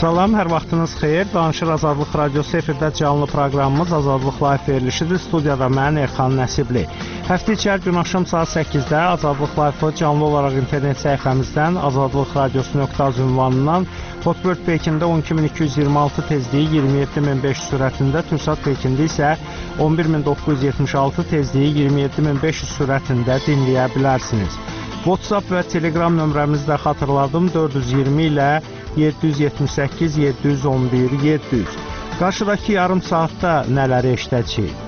Salam, hər vaxtınız xeyir. Danışır Azadlıq Radiosu efirdə canlı proqramımız Azadlıq Live verilişidir. Studiyada mən Erxan Nəsibli. Həftə içi hər gün axşam saat 8-də Azadlıq Live canlı olaraq internet səhifəmizdən azadlıqradiosu.az ünvanından Hotbird Pekində 12226 tezliyi 27500 sürətində, Türksat Pekində isə 11976 tezliyi 27500 sürətində dinləyə bilərsiniz. WhatsApp və Telegram nömrəmizi də xatırladım, 420 ilə 778 711 700. Qarşıdakı yarım saatda nələri eşidəcəyik?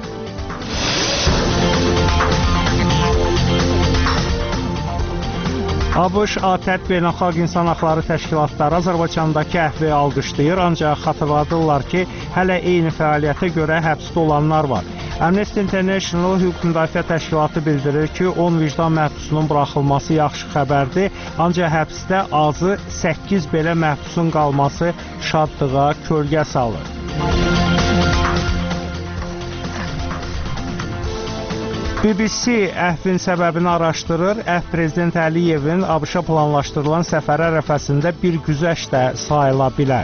ABŞ ATƏT Beynəlxalq İnsan Haqları Təşkilatları Azərbaycandakı əhvi alqışlayır, ancaq xatırladırlar ki, hələ eyni fəaliyyətə görə həbsdə olanlar var. Amnesty International Hüquq Müdafiə Təşkilatı bildirir ki, 10 vicdan məhbusunun buraxılması yaxşı xəbərdir, ancaq həbsdə azı 8 belə məhbusun qalması şadlığa kölgə salır. BBC əhvin səbəbini araşdırır. Əhv Prezident Əliyevin ABŞ-a planlaşdırılan səfər ərəfəsində bir güzəşt də sayıla bilər.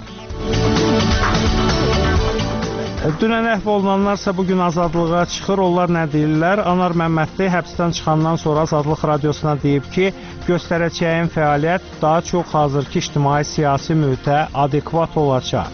Dünən əhv olunanlarsa bugün azadlığa çıxır. Onlar nə deyirlər? Anar Məmmədli həbsdən çıxandan sonra Azadlıq Radiosuna deyib ki, göstərəcəyim fəaliyyət daha çox hazırki ictimai-siyasi mühitə adekvat olacaq.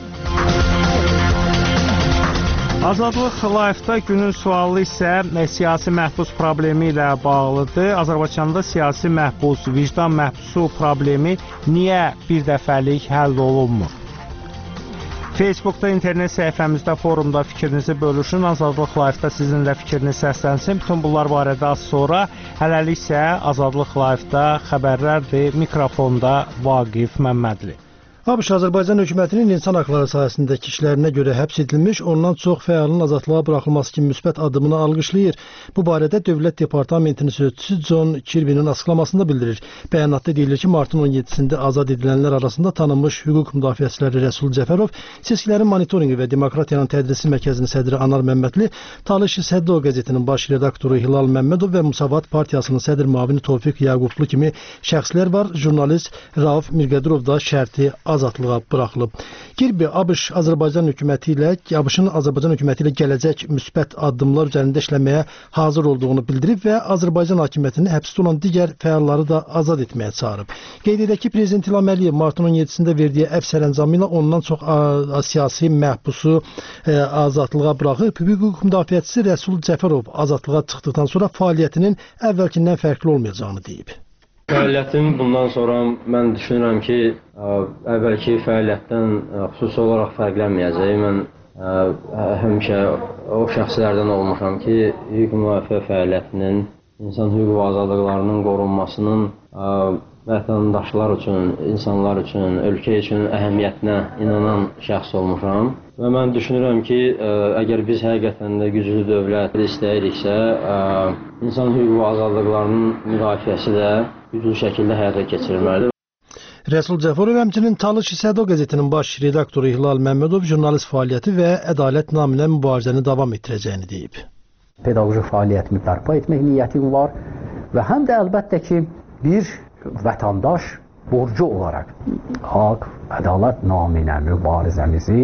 Azadlıq Live-da günün sualı isə siyasi məhbus problemi ilə bağlıdır. Azərbaycanda siyasi məhbus, vicdan məhbusu problemi niyə bir dəfəlik həll olunmur? Facebookda, internet səhifəmizdə, forumda fikrinizi bölüşün. Azadlıq Live-da sizin də fikriniz səslənsin. Bütün bunlar barədə az sonra. Hələlik isə Azadlıq Live-da xəbərlərdir. Mikrofonda Vaqif Məmmədli. ABŞ Azərbaycan hökumətinin insan haqları sahəsindəki işlərinə görə həbs edilmiş, ondan çox fəalın azadlığa buraxılması kimi müsbət addımını alqışlayır. Bu barədə Dövlət Departamentinin sözçüsü John Kirby'nin açıqlamasında bildirir. Bəyanatda deyilir ki, martın 17-sində azad edilənlər arasında tanınmış hüquq müdafiəçiləri Rəsul Cəfərov, Seçkilərin Monitorinqi və Demokratiyanın Tədrisi Mərkəzinin sədri Anar Məmmədli, Talış Səddo qəzetinin baş redaktoru Hilal Məmmədov və Müsavat Partiyasının sədr müavini Tofiq Yaqublu kimi şəxslər var. Jurnalist Rauf Mirqədurov da şərti azadlığa buraxılıb. Kirby ABŞ-ın Azərbaycan hökuməti ilə gələcək müsbət addımlar üzərində işləməyə hazır olduğunu bildirib və Azərbaycan hakimiyyətini həbsdə olan digər fəalları da azad etməyə çağırıb. Qeyd edək ki, Prezident İlham Əliyev martın 17-sində verdiyi əfv sərəncamı ilə ondan çox siyasi məhbusu azadlığa buraxıb. Hüquq müdafiəçisi Rəsul Cəfərov azadlığa çıxdıqdan sonra fəaliyyətinin əvvəlkindən fərqli olmayacağını deyib. Fəaliyyətim bundan sonra mən düşünürəm ki, əvvəlki fəaliyyətdən xüsusi olaraq fərqlənməyəcək. Mən həmişə o şəxslərdən olmuşam ki, hüquq müdafiə fəaliyyətinin, insan hüquq və azadlıqlarının qorunmasının vətəndaşlar üçün, insanlar üçün, ölkə üçün əhəmiyyətinə inanan şəxs olmuşam. Və mən düşünürəm ki, əgər biz həqiqətən də güclü dövlət istəyiriksə, insan hüquq və azadlıqlarının müdafiəsi də güclü şəkildə həyata keçirilməlidir. Rəsul Cəfərov həmçinin Talış Səddo qəzetinin baş redaktoru Hilal Məmmədov jurnalist fəaliyyəti və ədalət naminə mübarizəni davam etdirəcəyini deyib. Pedaqoji fəaliyyətimi bərpa etmək niyyətim var və həm də əlbəttə ki, bir vətəndaş borcu olaraq haqq, ədalət naminə mübarizəmizi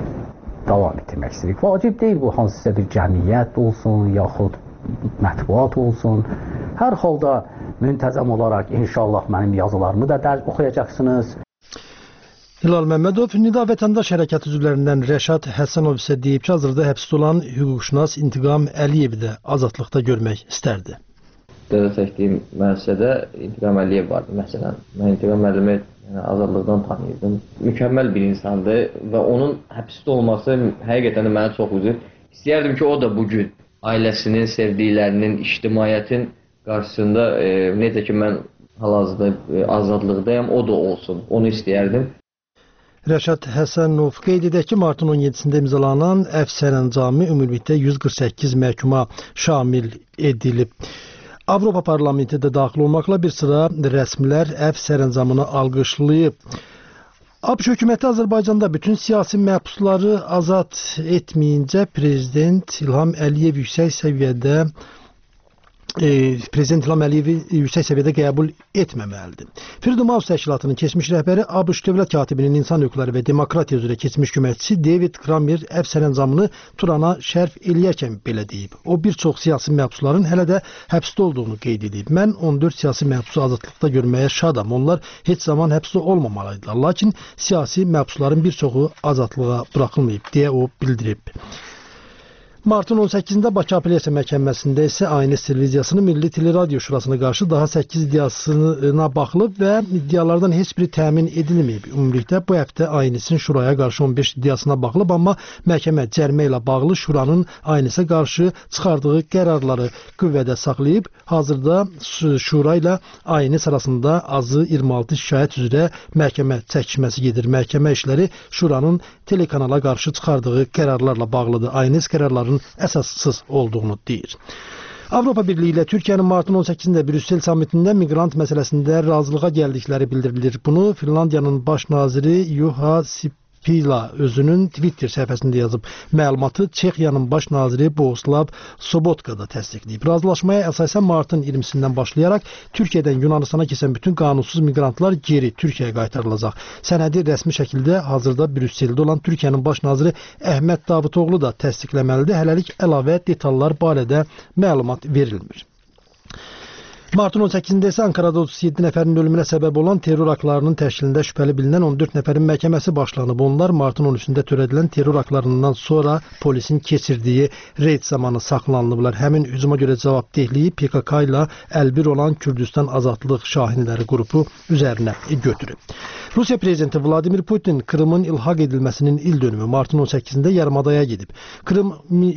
davam etdirmək istəyirik. Vacib deyil bu hansısa bir cəmiyyət olsun, yaxud mətbuat olsun. Hər halda müntəzəm olaraq inşallah mənim yazılarımı da oxuyacaqsınız. Hilal Məmmədov Nida Vətəndaş Hərəkatı üzvlərindən Rəşad Həsənov isə deyib ki, hazırda həbsdə olan hüquqşünas İntiqam Əliyevi də azadlıqda görmək istərdi. Qeyd etdiyim müəssisədə İntiqam Əliyev vardı məsələn. Mən İntiqam Əliyev'i azadlıqdan tanıyırdım. Mükəmməl bir insandır və onun həbsdə olması həqiqətən də mənə çox üzür. İstəyərdim ki, o da bugün ailəsinin, sevdiklərinin, ictimaiyyətin qarşısında necə ki mən hal-hazırda azadlıqdayam, o da olsun. Onu istəyərdim. Rəşad Həsənov qeyd edək ki, martın 17-sində imzalanan əfv sərəncamı ümumilikdə 148 məhkuma şamil edilib. Avropa Parlamenti də daxil olmaqla bir sıra rəsmilər əfv sərəncamını alqışlayıb. ABŞ hökuməti Azərbaycanda bütün siyasi məhbusları azad etməyincə Prezident İlham Əliyev yüksək səviyyədə Prezident İlham Əliyevi yüksək səviyyədə qəbul etməməlidir. Freedom House təşkilatının keçmiş rəhbəri ABŞ dövlət katibinin insan hüquqları və demokratiya üzrə keçmiş köməkçisi David Kramer əfv sərəncamını Turana şərh eləyərkən belə deyib. O, bir çox siyasi məhbusların hələ də həbsdə olduğunu qeyd edib. Mən 14 siyasi məhbusu azadlıqda görməyə şadam. Onlar heç zaman həbsdə olmamalıdırlar. Lakin siyasi məhbusların bir çoxu azadlığa buraxılmayıb, deyə o bildirib. Martın 18-də Bakı Apellyasiya Məhkəməsində isə ANS televiziyasının Milli Teleradio Şurasına qarşı daha 8 iddiasına baxılıb və iddialardan heç biri təmin edilməyib. Ümumilikdə bu həftə ANS-in Şuraya qarşı 15 iddiasına baxılıb, amma məhkəmə cərimə ilə bağlı Şuranın ANS-ə qarşı çıxardığı qərarları qüvvədə saxlayıb. Hazırda Şura ilə ANS arasında azı 26 şikayət üzrə məhkəmə çəkişməsi gedir. Məhkəmə işləri Şuranın telekanala qarşı çıxardığı qərarlarla bağlıdır. ANS qərarlarının əsassız olduğunu deyir. Avropa Birliyi ilə Türkiyənin martın 18-də Brüssel samitində miqrant məsələsində razılığa gəldikləri bildirilir. Bunu Finlandiyanın baş naziri Juha Sipila özünün Twitter səhifəsində yazıb. Məlumatı Çexiyanın baş naziri Bohuslav Sobotka da təsdiqləyib. Razılaşmaya əsasən martın 20-sindən başlayaraq Türkiyədən Yunanistana keçən bütün qanunsuz miqrantlar geri Türkiyəyə qaytarılacaq. Sənədi rəsmi şəkildə hazırda Brüsseldə olan Türkiyənin baş naziri Əhməd Davutoğlu da təsdiqləməlidir. Hələlik əlavə detallar barədə məlumat verilmir. Martın 18-də isə Ankarada 37 nəfərin ölümünə səbəb olan terror aktlarının təşkilində şübhəli bilinən 14 nəfərin məhkəməsi başlanıb. Onlar martın 13-də törədilən terror aktlarından sonra polisin keçirdiyi reyd zamanı saxlanılıblar. Həmin hücuma görə cavabdehliyi PKK ilə əlbir olan Kürdistan Azadlıq Şahinləri qrupu üzərinə götürüb. Rusiya prezidenti Vladimir Putin Krımın ilhaq edilməsinin il dönümü martın 18-də yarımadaya gedib. Krım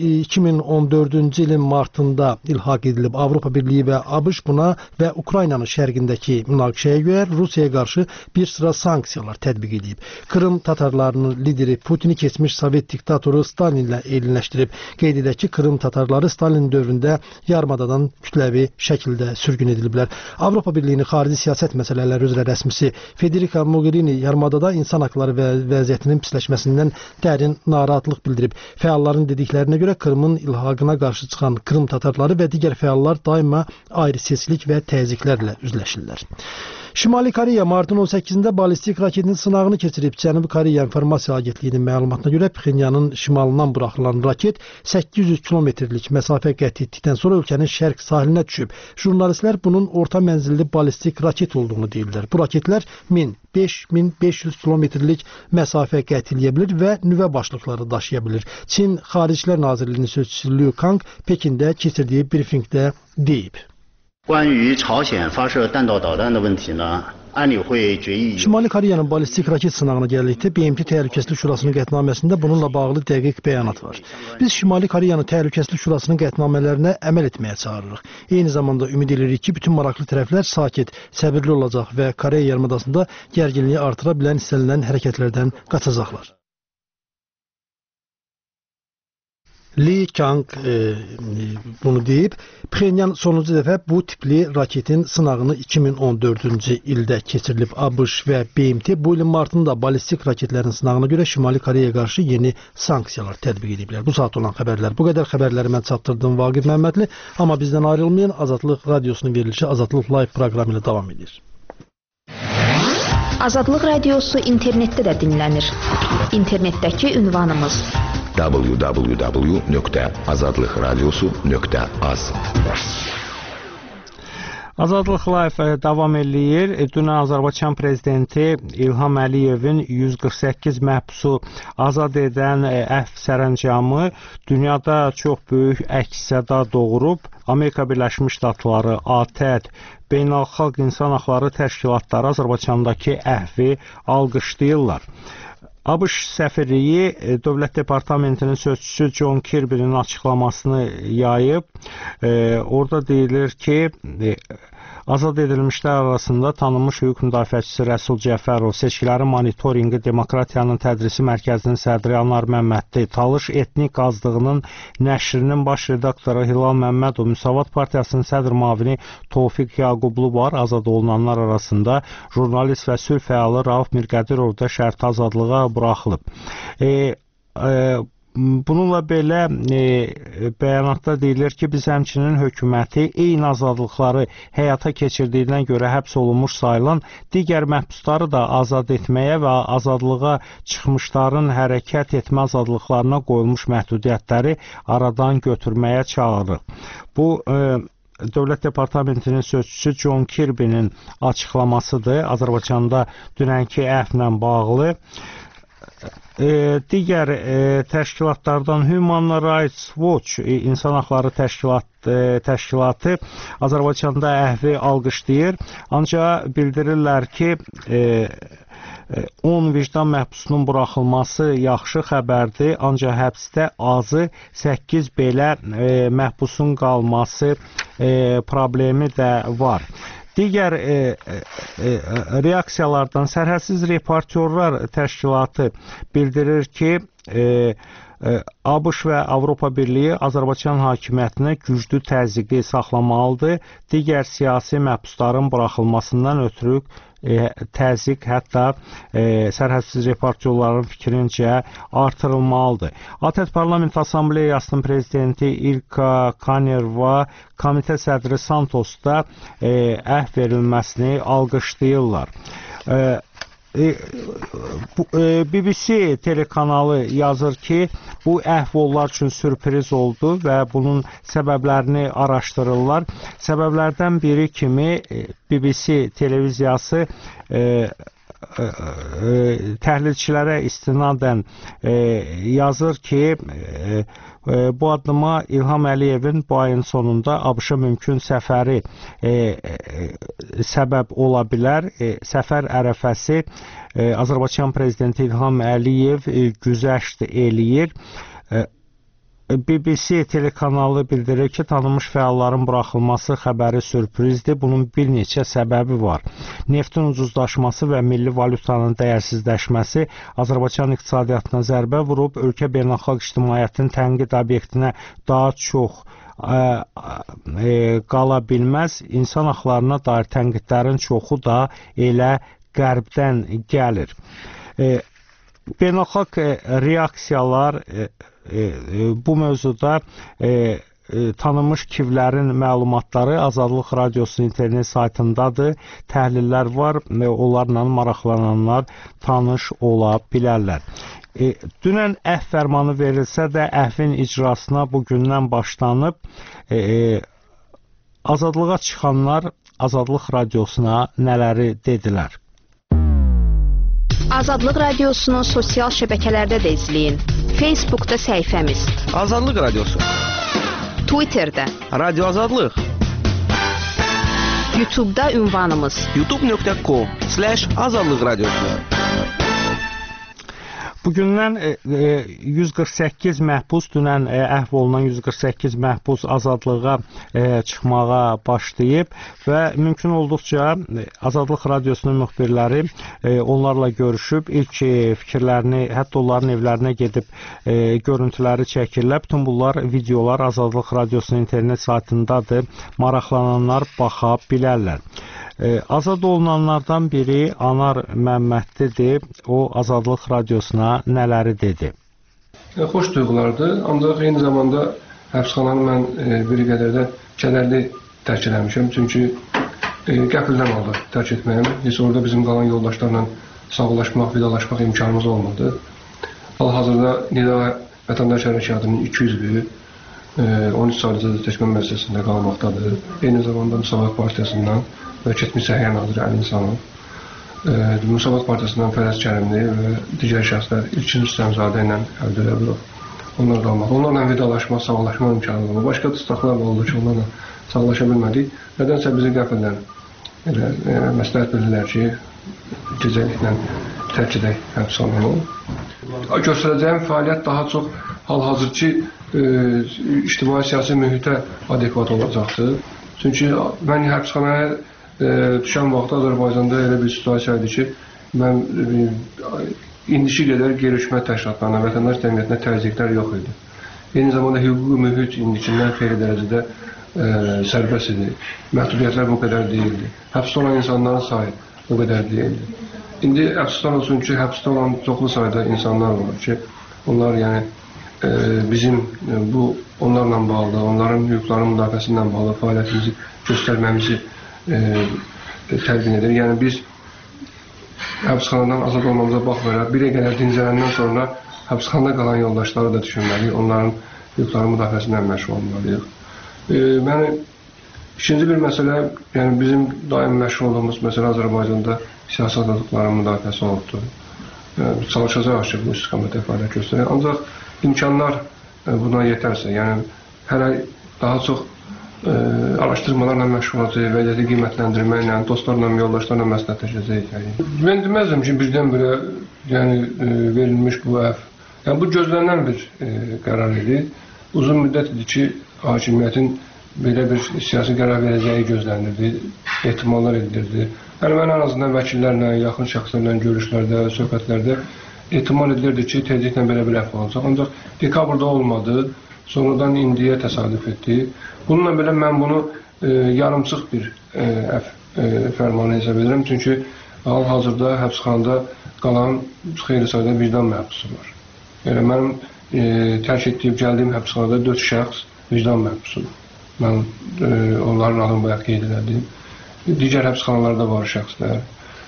2014-cü ilin martında ilhaq edilib. Avropa Birliyi və ABŞ buna və Ukraynanın şərqindəki münaqişəyə görə Rusiyaya qarşı bir sıra sanksiyalar tətbiq edib. Krım tatarlarının lideri Putini keçmiş Sovet diktatoru Stalinlə eyniləşdirib. Qeyd edək ki, Krım tatarları Stalin dövründə yarımadadan kütləvi şəkildə sürgün ediliblər. Avropa Birliyinin xarici siyasət məsələləri üzrə rəsmisi Federica Mogherini yarımadada insan haqları və vəziyyətinin pisləşməsindən dərin narahatlıq bildirib. Fəalların dediklərinə görə Krımın ilhaqına qarşı çıxan Krım tatarları və digər fəallar daima ayrı-seçkilik və təzyiqlərlə üzləşirlər. Şimali Koreya martın 18-də ballistik raketinin sınağını keçirib. Cənubi Koreya İnformasiya Agentliyinin məlumatına görə Pxenyanın şimalından buraxılan raket 800 kilometrlik məsafə qət etdikdən sonra ölkənin şərq sahilinə düşüb. Jurnalistlər bunun orta mənzilli ballistik raket olduğunu deyirlər. Bu raketlər 1000-5500 kilometrlik məsafə qət edə bilir və nüvə başlıqları daşıya bilir. Çin Xaricilər Nazirliyinin sözçüsü Liu Kang Pekində keçirdiyi brifinqdə deyib. 关于朝鲜发射弹道导弹的问题呢，安理会决议 Şimali Koreyanın ballistik raket sınağına gəldikdə BMT Təhlükəsizlik Şurasının qətnaməsində bununla bağlı dəqiq bəyanat var. Biz Şimali Koreyanı Təhlükəsizlik Şurasının qətnamələrinə əməl etməyə çağırırıq. Eyni zamanda ümid edirik ki, bütün maraqlı tərəflər sakit, səbirli olacaq və Koreya yarımadasında gərginliyi artıra bilən istənilən hərəkətlərdən qaçacaqlar. Li Kang bunu deyib. Pxenyan sonuncu dəfə bu tipli raketin sınağını 2014-cü ildə keçirilib. ABŞ və BMT bu ilin martında ballistik raketlərin sınağına görə Şimali Koreyaya qarşı yeni sanksiyalar tətbiq ediblər. Bu saat olan xəbərlər. Bu qədər xəbərləri mən çatdırdım Vaqif Məmmədli. Amma bizdən ayrılmayın. Azadlıq Radiosunun verilişi Azadlıq Live proqramı ilə davam edir. Azadlıq Radiosu internetdə də dinlənir. İnternetdəki ünvanımız www.azadlıqradiosu.az. Azadlıq Live davam eləyir. Dünən Azərbaycan prezidenti İlham Əliyevin 148 məhbusu azad edən əfv sərəncamı dünyada çox böyük əks-səda doğurub. Amerika Birləşmiş Ştatları, ATƏD, Beynəlxalq İnsan Haqları Təşkilatları Azərbaycandakı əhvi alqışlayırlar. ABŞ səfirliyi Dövlət Departamentinin sözçüsü John Kirby'nin açıqlamasını yayıb. Orada deyilir ki, azad edilmişlər arasında tanınmış hüquq müdafiəçisi Rəsul Cəfərov, seçkilərin monitorinqi Demokratiyanın Tədrisi Mərkəzinin sədri Anar Məmmədli, Talış etnik azlığının nəşrinin baş redaktoru Hilal Məmmədov, Müsavat Partiyasının sədr müavini Tofiq Yaqublu var. Azad olunanlar arasında jurnalist və sülh fəalı Rauf Mirqədirov da şərti azadlığa buraxılıb. Bununla belə bəyanatda deyilir ki, biz həmçinin hökuməti eyni azadlıqları həyata keçirdiyinə görə həbs olunmuş sayılan digər məhbusları da azad etməyə və azadlığa çıxmışların hərəkət etmə azadlıqlarına qoyulmuş məhdudiyyətləri aradan götürməyə çağırır. Bu Dövlət Departamentinin sözçüsü John Kirby'nin açıqlamasıdır. Azərbaycanda dünənki əfvlə bağlı. Digər təşkilatlardan Human Rights Watch, İnsan Haqları Təşkilatı Azərbaycanda əhvi alqışlayır. Ancaq bildirirlər ki, 10 vicdan məhbusunun buraxılması yaxşı xəbərdir, ancaq həbsdə azı 8 belə məhbusun qalması problemi də var. Digər reaksiyalardan Sərhədsiz Reportyorlar Təşkilatı bildirir ki, ABŞ və Avropa Birliyi Azərbaycan hakimiyyətinə güclü təzyiqi saxlamalıdır. Digər siyasi məhbusların buraxılmasından ötürü təzyiq hətta Sərhədsiz Reportyorların fikrincə artırılmalıdır. ATƏT Parlament Assambleyasının prezidenti İlka Kanerva, komitə sədri Santos da əhv verilməsini alqışlayırlar. BBC telekanalı yazır ki, bu əhv onlar üçün sürpriz oldu və bunun səbəblərini araşdırırlar. Səbəblərdən biri kimi BBC televiziyası təhlilçilərə istinadən yazır ki, bu addıma İlham Əliyevin bu ayın sonunda ABŞ-a mümkün səfəri səbəb ola bilər. Səfər ərəfəsi Azərbaycan prezidenti İlham Əliyev güzəşt eləyir. BBC telekanalı bildirir ki, tanınmış fəalların buraxılması xəbəri sürprizdir. Bunun bir neçə səbəbi var. Neftin ucuzlaşması və milli valyutanın dəyərsizləşməsi Azərbaycan iqtisadiyyatına zərbə vurub, ölkə beynəlxalq ictimaiyyətin tənqid obyektinə daha çox qala bilməz. İnsan haqlarına dair tənqidlərin çoxu da elə qərbdən gəlir. Beynəlxalq reaksiyalar bu mövzuda tanınmış kivlərin məlumatları Azadlıq Radiosunun internet saytındadır. Təhlillər var, onlarla maraqlananlar tanış ola bilərlər. Dünən əhv fərmanı verilsə də əhvin icrasına bugündən başlanıb. Azadlığa çıxanlar Azadlıq Radiosuna nələri dedilər? Azadlıq Radiosunu sosial şəbəkələrdə də izləyin. Facebookda səhifəmiz Azadlıq Radiosu, Twitterdə Radio Azadlıq, YouTube'da ünvanımız youtube.com/Azadlıq Radiosu. Bugündən 148 məhbus, dünən əhv olunan 148 məhbus azadlığa çıxmağa başlayıb və mümkün olduqca Azadlıq Radiosunun müxbirləri onlarla görüşüb, ilk fikirlərini, hətta onların evlərinə gedib görüntüləri çəkirlər. Bütün bunlar videolar Azadlıq Radiosunun internet saytındadır. Maraqlananlar baxa bilərlər. Azad olunanlardan biri Anar Məmmədlidir. O Azadlıq Radiosuna nələri dedi? Xoş duyğulardır. Ancaq eyni zamanda həbsxananı mən bir qədər də kədərli tərk eləmişəm. Çünki qəfildən oldu tərk etməyim. Heç orada bizim qalan yoldaşlarla sağlaşmaq, vidalaşmaq imkanımız olmadı. Hal-hazırda Nida Vətəndaş Hərəkatının 200-lüyü 13 saylı seçmə müəssisəsində qalmaqdadır. Eyni zamanda Müsavat Partiyasından və Keçmiş Səhiyyə Naziri Əli İnsanov, Müsavat Partiyasından Fərəz Kərimli və digər şəxslər İlkin Rüstəmzadə ilə əldə edilib. Onlar qalmaq. Onlarla vidalaşmaq, sağlaşmaq imkanı oldu. Başqa tutaqlar oldu ki, onlarla sağlaşa bilmədik. Nədənsə bizi qəfildən məsləhət bildirlər ki, gecəliklə tərk edək həbsxananı. Göstərəcəyim fəaliyyət daha çox hal-hazırki ictimai-siyasi mühitə adekvat olacaqdır. Çünki mən həbsxanaya düşən vaxtda Azərbaycanda elə bir situasiya idi ki, mən indiki qədər qeyri-hökumət təşkilatlarına, vətəndaş cəmiyyətinə təzyiqlər yox idi. Eyni zamanda hüquqi mühit indikindən xeyli dərəcədə sərbəst idi. Məhdudiyyətlər bu qədər deyildi. Həbsdə olan insanların sayı bu qədər deyildi. İndi əfsuslar olsun ki, həbsdə olan çoxlu sayda insanlar var ki, onlar yəni bizim bu onlarla bağlı, onların hüquqlarının müdafiəsindən bağlı fəaliyyətimizi göstərməmizi təqdim edir. Yəni biz həbsxanadan azad olmamıza baxmayaraq, bir qədər dincələndən sonra həbsxanada qalan yoldaşları da düşünməliyik, onların hüquqlarının müdafiəsindən məşğul olmalıyıq. İkinci bir məsələ, yəni bizim daim məşğul olduğumuz məsələ Azərbaycanda siyasi azadlıqların müdafiəsi olubdur. Çalışacaq ki, bu istiqamətdə fəaliyyət göstərək. Ancaq imkanlar buna yetərsə, yəni hələ daha çox araşdırmalarla məşğul olacaq, vəziyyəti qiymətləndirməklə, dostlarla, yoldaşlarla məsləhətləşəcəyik. Mən deməzdim ki, birdən-birə verilmiş bu əfv. Yəni, bu gözlənilən bir qərar idi. Uzun müddət idi ki, hakimiyyətin belə bir siyasi qərar verəcəyi gözlənilirdi, ehtimallar edilirdi. Yəni, mən ən azından vəkillərlə, yaxın şəxslərlə görüşlərdə, söhbətlərdə ehtimal edilirdi ki, tezliklə belə bir əfv olacaq. Ancaq dekabrda olmadı, sonradan indiyə təsadüf etdi. Bununla belə mən bunu yarımçıq bir fərmanı hesab edirəm. Çünki hal-hazırda həbsxanada qalan xeyli sayda vicdan məhbusu var. Yəni, mənim tərk etdiyim, gəldiyim həbsxanada 4 şəxs vicdan məhbusudur. Mən onların adını bayaq qeyd elədim. Digər həbsxanalarda var şəxslər.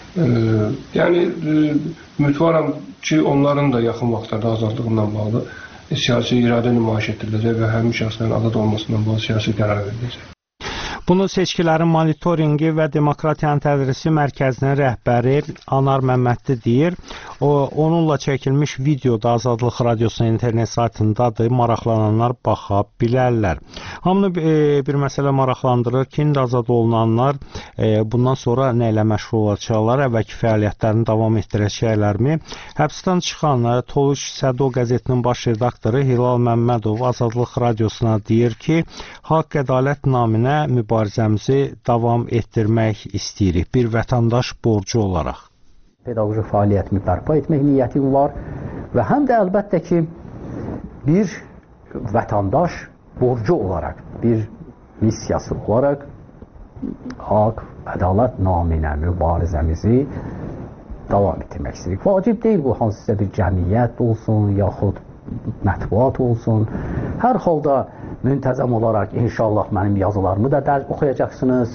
Yəni, ümidvaram ki, onların da yaxın vaxtlarda azadlığından bağlı siyasi iradə nümayiş etdiriləcək və həmin şəxslərin azad olmasından bağlı siyasi qərar veriləcək. Bunu Seçkilərin Monitorinqi və Demokratiyanın Tədrisi Mərkəzinin rəhbəri Anar Məmmədli deyir. Onunla çəkilmiş video da Azadlıq Radiosunun internet saytındadır. Maraqlananlar baxa bilərlər. Hamını bir məsələ maraqlandırır ki, indi azad olunanlar bundan sonra nə ilə məşğul olacaqlar, əvvəlki fəaliyyətlərini davam etdirəcəklərmi? Həbsdən çıxan Toluş Sədo qəzetinin baş redaktoru Hilal Məmmədov Azadlıq Radiosuna deyir ki, haqq ədalət naminə mübarizəmizi davam etdirmək istəyirik bir vətəndaş borcu olaraq. Pedaqoji fəaliyyətimi bərpa etmək niyyətim var və həm də əlbəttə ki, bir vətəndaş borcu olaraq, bir missiyası olaraq haqq, ədalət naminə mübarizəmizi davam etdirmək istəyirik. Vacib deyil bu, hansısa bir cəmiyyət olsun, yaxud mətbuat olsun. Hər halda müntəzəm olaraq inşallah mənim yazılarımı da oxuyacaqsınız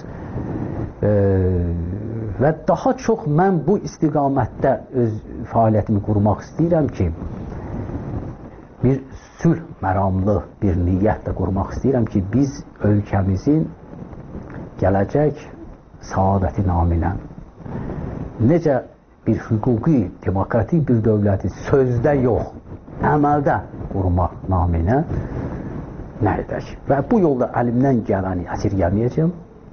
və daha çox mən bu istiqamətdə öz fəaliyyətimi qurmaq istəyirəm ki, bir sülh məramlı bir niyyətlə qurmaq istəyirəm ki, biz ölkəmizin gələcək saadəti naminə necə bir hüquqi, demokratik bir dövləti sözdə yox, əməldə qurmaq naminə nə edək? Və bu yolda əlimdən gələni əsirgəməyəcəm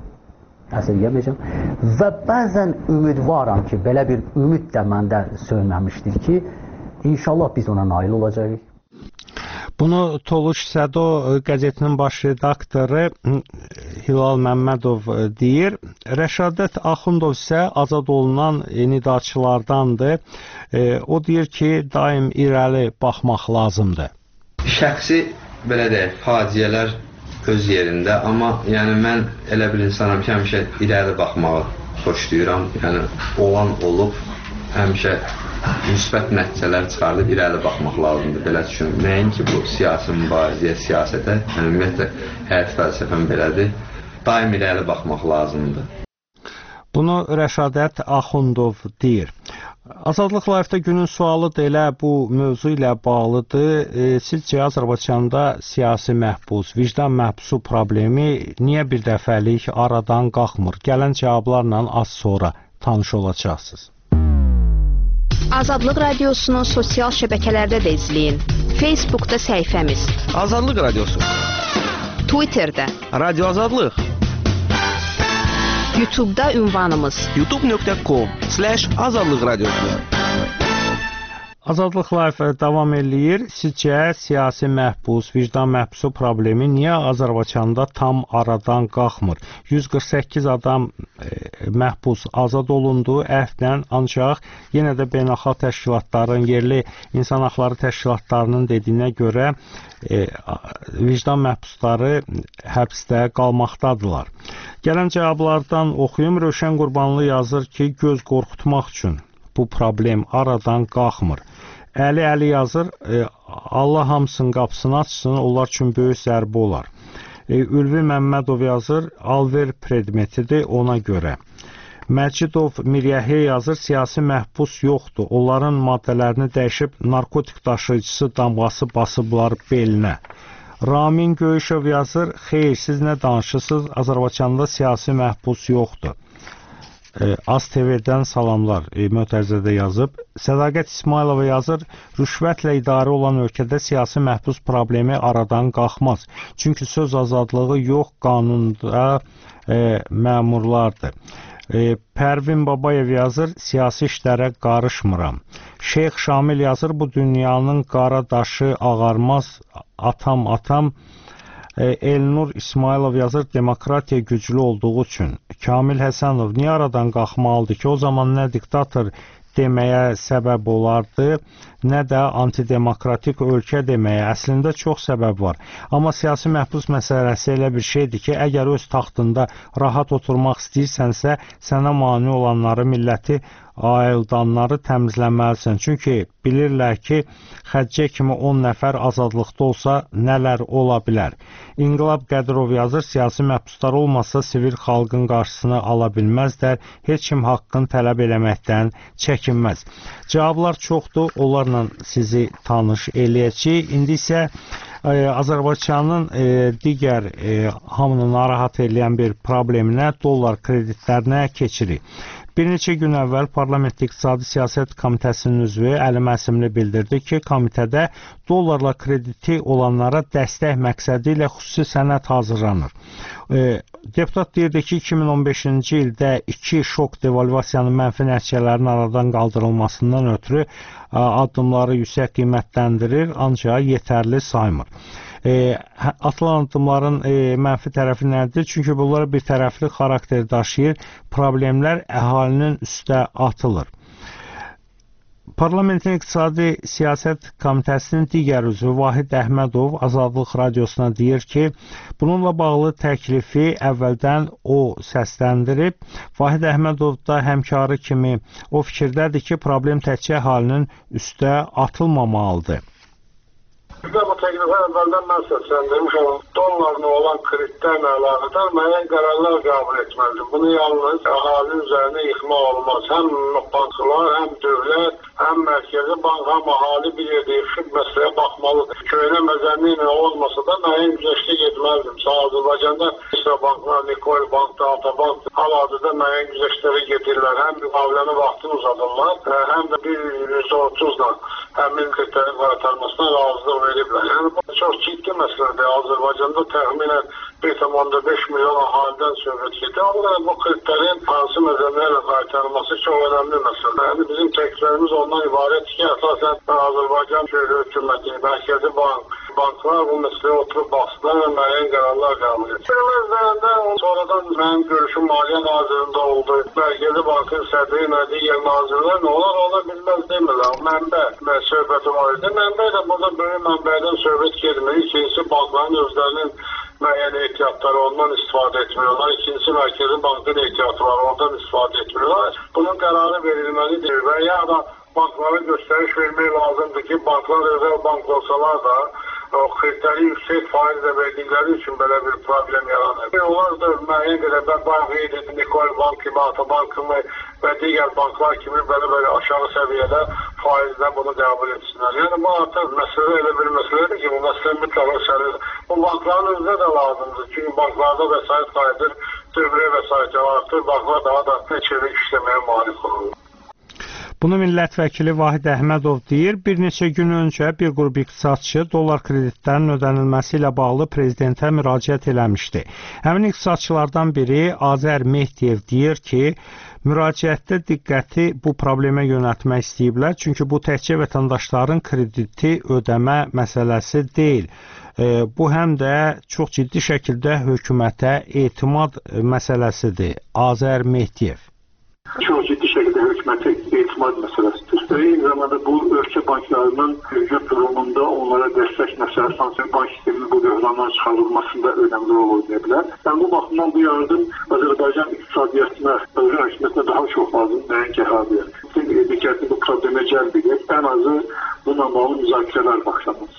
və bəzən ümidvaram ki, belə bir ümid də məndə sönməmişdir ki, inşallah biz ona nail olacağıq. Bunu Toluş Sədo qəzetinin baş redaktoru Hilal Məmmədov deyir. Rəşadət Axundov isə azad olunan nidaçılardandır. O deyir ki, daim irəli baxmaq lazımdır. Şəxsi belə deyək, faciələr öz yerində, amma yəni mən elə bir insanam ki, həmişə irəli baxmağı xoşlayıram. Yəni olan olub, həmişə müsbət nəticələr çıxardıb irəli baxmaq lazımdır. Belə düşünürəm. Nəinki bu siyasi mübarizəyə, siyasətə, yəni ümumiyyətlə həyat fəlsəfəm belədir. Daim irəli baxmaq lazımdır. Bunu Rəşadət Axundov deyir. Azadlıq Live-da günün sualı da elə bu mövzu ilə bağlıdır. Sizcə Azərbaycanda siyasi məhbus, vicdan məhbusu problemi niyə bir dəfəlik aradan qalxmır? Gələn cavablarla az sonra tanış olacaqsınız. Azadlıq Radiosunu sosial şəbəkələrdə də izləyin. Facebookda səhifəmiz Azadlıq Radiosu, Twitterdə Radio Azadlıq, YouTube'da ünvanımız youtube.com/Azadlıq Radiosu. Azadlıq Live davam eləyir. Sizcə siyasi məhbus, vicdan məhbusu problemi niyə Azərbaycanda tam aradan qalxmır? 148 adam məhbus azad olundu əfvdən, ancaq yenə də beynəlxalq təşkilatların, yerli insan haqları təşkilatlarının dediyinə görə vicdan məhbusları həbsdə qalmaqdadılar. Gələn cavablardan oxuyum. Rövşən Qurbanlı yazır ki, göz qorxutmaq üçün bu problem aradan qalxmır. Əli yazır, Allah hamısının qapısını açsın, onlar üçün böyük zərbə olar. Ülvi Məmmədov yazır, alver predmetidir ona görə. Məcidov Miryəhi yazır, siyasi məhbus yoxdur. Onların maddələrini dəyişib narkotik daşıyıcısı damğası basıblar belinə. Ramin Göyüşov yazır, xeyr, siz nə danışırsınız? Azərbaycanda siyasi məhbus yoxdur. AzTV-dən salamlar, mötərizədə yazıb. Sədaqət İsmailova yazır, rüşvətlə idarə olan ölkədə siyasi məhbus problemi aradan qalxmaz. Çünki söz azadlığı yox, qanunda məmurlardır. Pərvin Babayev yazır, siyasi işlərə qarışmıram. Şeyx Şamil yazır, bu dünyanın qara daşı ağarmaz, atam. Elnur İsmailov yazır, demokratiya güclü olduğu üçün. Kamil Həsənov, niyə aradan qalxmalıdır ki, o zaman nə diktator deməyə səbəb olardı, nə də antidemokratik ölkə deməyə. Əslində çox səbəb var. Amma siyasi məhbus məsələsi elə bir şeydir ki, əgər öz taxtında rahat oturmaq istəyirsənsə, sənə mane olanları, milləti, ayıldanları təmizləməlisən. Çünki bilirlər ki, Xəccə kimi 10 nəfər azadlıqda olsa nələr ola bilər. İnqilab Qədirov yazır, siyasi məhbuslar olmasa sivil xalqın qarşısını ala bilməzlər, heç kim haqqını tələb eləməkdən çəkinməz. Cavablar çoxdur, onlarla sizi tanış eləyəcəyik. İndi isə Azərbaycanın digər hamını narahat edən bir probleminə, dollar kreditlərinə keçirik. Bir neçə gün əvvəl Parlament İqtisadi Siyasət Komitəsinin üzvü Əli Məsimli bildirdi ki, komitədə dollarla krediti olanlara dəstək məqsədi ilə xüsusi sənəd hazırlanır. Deputat deyirdi ki, 2015-ci ildə 2 şok devalvasiyanın mənfi nəticələrinin aradan qaldırılmasından ötürü addımları yüksək qiymətləndirir, ancaq yetərli saymır. Atılan addımların mənfi tərəfi nədir? Çünki bunlar bir tərəfli xarakter daşıyır, problemlər əhalinin üstə atılır. Parlamentin İqtisadi Siyasət Komitəsinin digər üzvü Vahid Əhmədov Azadlıq Radiosuna deyir ki, bununla bağlı təklifi əvvəldən o səsləndirib. Vahid Əhmədov da həmkarı kimi o fikirdədir ki, problem təkcə əhalinin üstə atılmamalıdır. Bu təklifi əvvəldən mən səsləndirmişəm. Dollarla olan kreditlərlə əlaqədar müəyyən qərarlar qəbul etməlidir. Bunu yalnız əhalinin üzərinə yıxmaq olmaz. Həm banklar, həm dövlət, həm mərkəzi bank, həm əhali bir yerdə yıxıb məsələyə baxmalıdır. Köhnə məzənli ilə olmasa da müəyyən güzəştə getməlidir. Məsələn, Azərbaycanda İsra banklar, Nikol bank, Altabank hal-hazırda müəyyən güzəştlərə gedirlər. Həm müqavilənin vaxtını uzadırlar, həm də bir %30-la həmin kreditlərin qaytarmasına razılıq veriblər. Yəni, bu çox ciddi məsələdir. Azərbaycanda təxminən 1,5 milyon ahalidən söhbət gedir. Amma bu kreditlərin hansı məzənlərlə qaytarılması çox önəmli məsələdir. Yəni, bizim təkliflərimiz ondan ibarət ki, əsasən Azərbaycan hökuməti, mərkəzi banklar bu məsələyə oturub baxsınlar və müəyyən qərarlar qəbul edir. Məsələdə sonradan mənim görüşüm Maliyyə Nazirində oldu. Mərkəzi Bankın sədri ilə digər nazirlər nə olar bilməz demirlər. Mənbə söhbəti var idi. Mənbə də burada böyük mənbədən söhbət getmir. İkincisi bankların özlərinin müəyyən ehtiyatları ondan istifadə etmiyorlar. İkincisi Mərkəzi Bankın ehtiyatı var, ondan istifadə etmiyorlar. Bunun qərarı verilməlidir və ya da banklara göstəriş vermək lazımdır ki, banklar özəl bank olsalar da o kreditləri yüksək faizlə verdikləri üçün belə bir problem yaranır. Onlar da müəyyən qədər bank edir, Nikol bank kimi, Atabank kimi və digər banklar kimi belə aşağı səviyyədə faizlə bunu qəbul etsinlər. Yəni bu artıq məsələ elə bir məsələdir ki, bu məsələ mütləq səlir. Bu bankların özünə də lazımdır. Çünki banklarda vəsait qayıdır, dövrə vəsaiti artır, banklar daha da çevik işləməyə malik olur. Bunu millət vəkili Vahid Əhmədov deyir. Bir neçə gün öncə bir qrup iqtisadçı dollar kreditlərinin ödənilməsi ilə bağlı prezidentə müraciət eləmişdi. Həmin iqtisadçılardan biri Azər Mehdiyev deyir ki, müraciətdə diqqəti bu problemə yönəltmək istəyiblər. Çünki bu təkcə vətəndaşların krediti ödəmə məsələsi deyil. Bu həm də çox ciddi şəkildə hökumətə etimad məsələsidir. Azər Mehdiyev. Çox ciddi şəkildə hökumətə etimad məsələsidir. Eyni zamanda bu ölkə banklarının mövcud durumunda onlara dəstək məsələsi, sanki bank sisteminin bu böhrandan çıxarılmasında önəmli rol oynaya bilər. Yəni bu baxımdan bu yardım Azərbaycan iqtisadiyyatına, Azərbaycan hökumətinə daha çox lazım, nəinki əhaliyyə. Diqqətini bu problemə cəlb edib, ən azı bununla bağlı müzakirələr başlanır.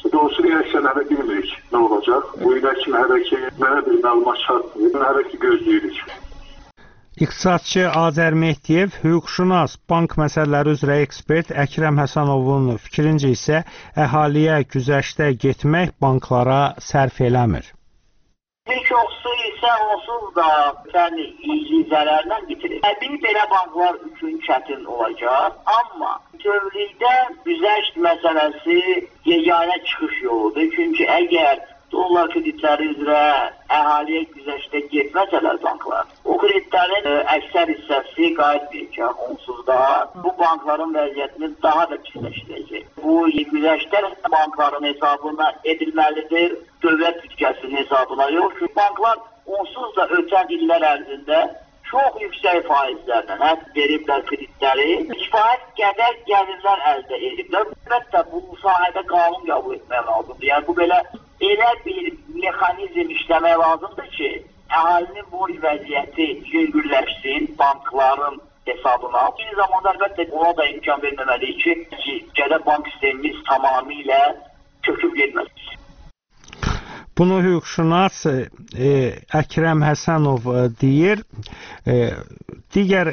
İqtisadçı Azər Mehdiyev, hüquqşünas, bank məsələləri üzrə ekspert Əkrəm Həsənovun fikrincə isə əhaliyə güzəştə getmək banklara sərf eləmir. Bir çoxsu isə onsuz da iyiliyi zərərlə bitirir. Təbii belə banklar üçün çətin olacaq, amma bütövlükdə güzəşt məsələsi yeganə çıxış yoludur. Çünki əgər dollar kreditləri üzrə əhaliyə güzəştə getməsələr banklar, o kreditlərin əksər hissəsi qayıtmayacaq. Onsuz da bu bankların vəziyyətini daha da pisləşdirəcək. Bu güzəştlər bankların hesabına edilməlidir, dövlət bütçəsinin hesabına yox. Çünki banklar onsuz da ötən illər ərzində çox yüksək faizlərlə veriblər kreditləri, kifayət qədər gəlirlər əldə ediblər. Əlbəttə, bu sahədə qanun qəbul etmək lazımdır. Yəni, bu belə elə bir mexanizm işləmək lazımdır ki, əhalinin borc vəziyyəti yüngülləşsin bankların hesabına. Bir zamanda əlbəttə ona da imkan verməməliyik ki, gədə bank sistemimiz tamamilə köküb getməsin. Bunu hüquqşünas Əkrəm Həsənov deyir. Digər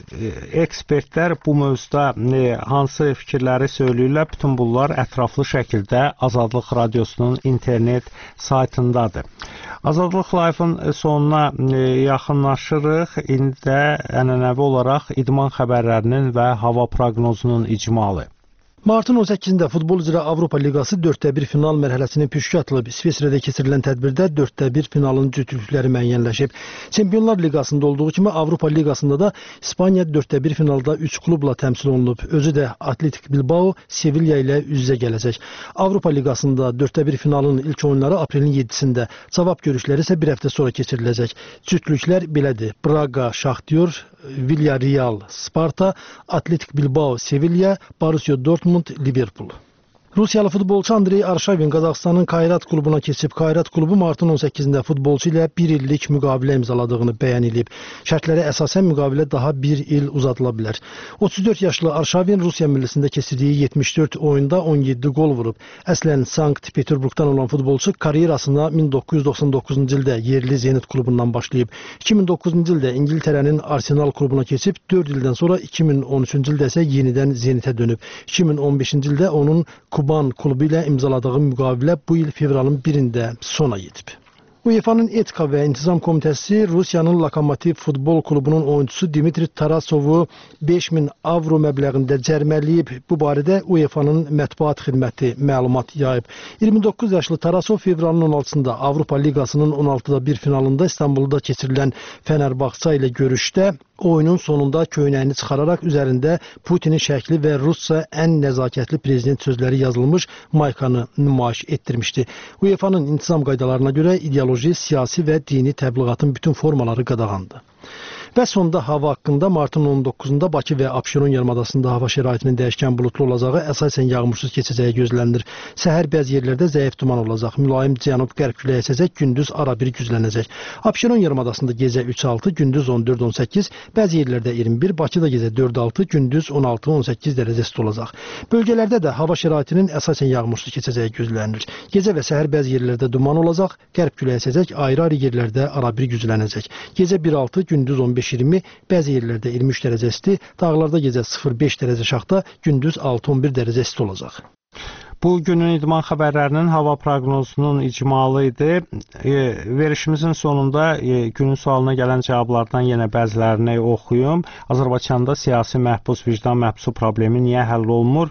ekspertlər bu mövzuda hansı fikirləri söyləyirlər? Bütün bunlar ətraflı şəkildə Azadlıq Radiosunun internet saytındadır. Azadlıq Live-ın sonuna yaxınlaşırıq. İndi də ənənəvi olaraq idman xəbərlərinin və hava proqnozunun icmalı. Martın 18-də futbol üzrə Avropa Liqası 4-1 final mərhələsinin püşkü atılıb. İsveçrədə keçirilən tədbirdə 4-1 finalın cütlükləri müəyyənləşib. Çempionlar Liqasında olduğu kimi Avropa Liqasında da İspaniya 4-1 finalda 3 klubla təmsil olunub. Özü də Atletik Bilbao Sevilla ilə üz-üzə gələcək. Avropa Liqasında 4-1 finalın ilk oyunları aprelin 7-sində, cavab görüşləri isə bir həftə sonra keçiriləcək. Cütlüklər belədir: Braga, Şaxtyor, Villarreal, Sparta, Atletik Bilbao, Sevilla, Borussia Dortmund, Liverpool. Rusiyalı futbolçu Andrey Arşavin Qazaxıstanın Kayrat klubuna keçib. Kayrat klubu martın 18-də futbolçu ilə 1 illik müqavilə imzaladığını bəyan edib. Şərtlərə əsasən müqavilə daha 1 il uzadıla bilər. 34 yaşlı Arşavin Rusiya millisində keçirdiyi 74 oyunda 17 gol vurub. Əslən Sankt-Peterburqdan olan futbolçu karyerasına 1999-cu ildə yerli Zenit klubundan başlayıb. 2009-cu ildə İngiltərənin Arsenal klubuna keçib, 4 ildən sonra 2013-cü ildə isə yenidən Zenitə dönüb. 2015-ci ildə onun Kuban klubu ilə imzaladığı müqavilə bu il fevralın 1-də sona yetib. UEFA-nın Etika və İntizam Komitəsi Rusiyanın Lokomotiv futbol klubunun oyuncusu Dmitri Tarasovu 5000 avro məbləğində cərmələyib. Bu barədə UEFA-nın mətbuat xidməti məlumat yayıb. 29 yaşlı Tarasov fevralın 16-sında Avropa Liqasının 16-da 1 finalında İstanbulda keçirilən Fenerbahçe ilə görüşdə oyunun sonunda köynəyini çıxararaq üzərində Putinin şəkli və Rusya ən nəzakətli prezident sözləri yazılmış maykanı nümayiş etdirmişdi. UEFA-nın intizam qaydalarına görə ideoloji, siyasi və dini təbliğatın bütün formaları qadağandır. Və sonda hava haqqında martın 19-da Bakı və Abşeron yarımadasında hava şəraitinin dəyişkən buludlu olacağı, əsasən yağmursuz keçəcəyi gözlənilir. Səhər bəzi yerlərdə zəif duman olacaq. Mülayim cənub-qərb küləyi əsəcək, gündüz arabir güclənəcək. Abşeron yarımadasında gecə 3-6, gündüz 14-18, bəzi yerlərdə 21, Bakıda gecə 4-6, gündüz 16-18 dərəcə isti olacaq. Bölgələrdə də hava şəraitinin əsasən yağmursuz keçəcəyi gözlənilir. Gecə və səhər bəzi yerlərdə duman olacaq, qərb küləyi əsəcək, ayrı-ayrı yerlərdə arabir güclənəcək. Gecə 1-6, gündüz 15-20, bəzi yerlərdə 23 dərəcə isti, dağlarda gecə 0-5 dərəcə şaxta, gündüz 6-11 dərəcə isti olacaq. Bu günün idman xəbərlərinin hava proqnozunun icmalı idi. Verişimizin sonunda günün sualına gələn cavablardan yenə bəzilərini oxuyum. Azərbaycanda siyasi məhbus, vicdan məhbusu problemi niyə həll olmur?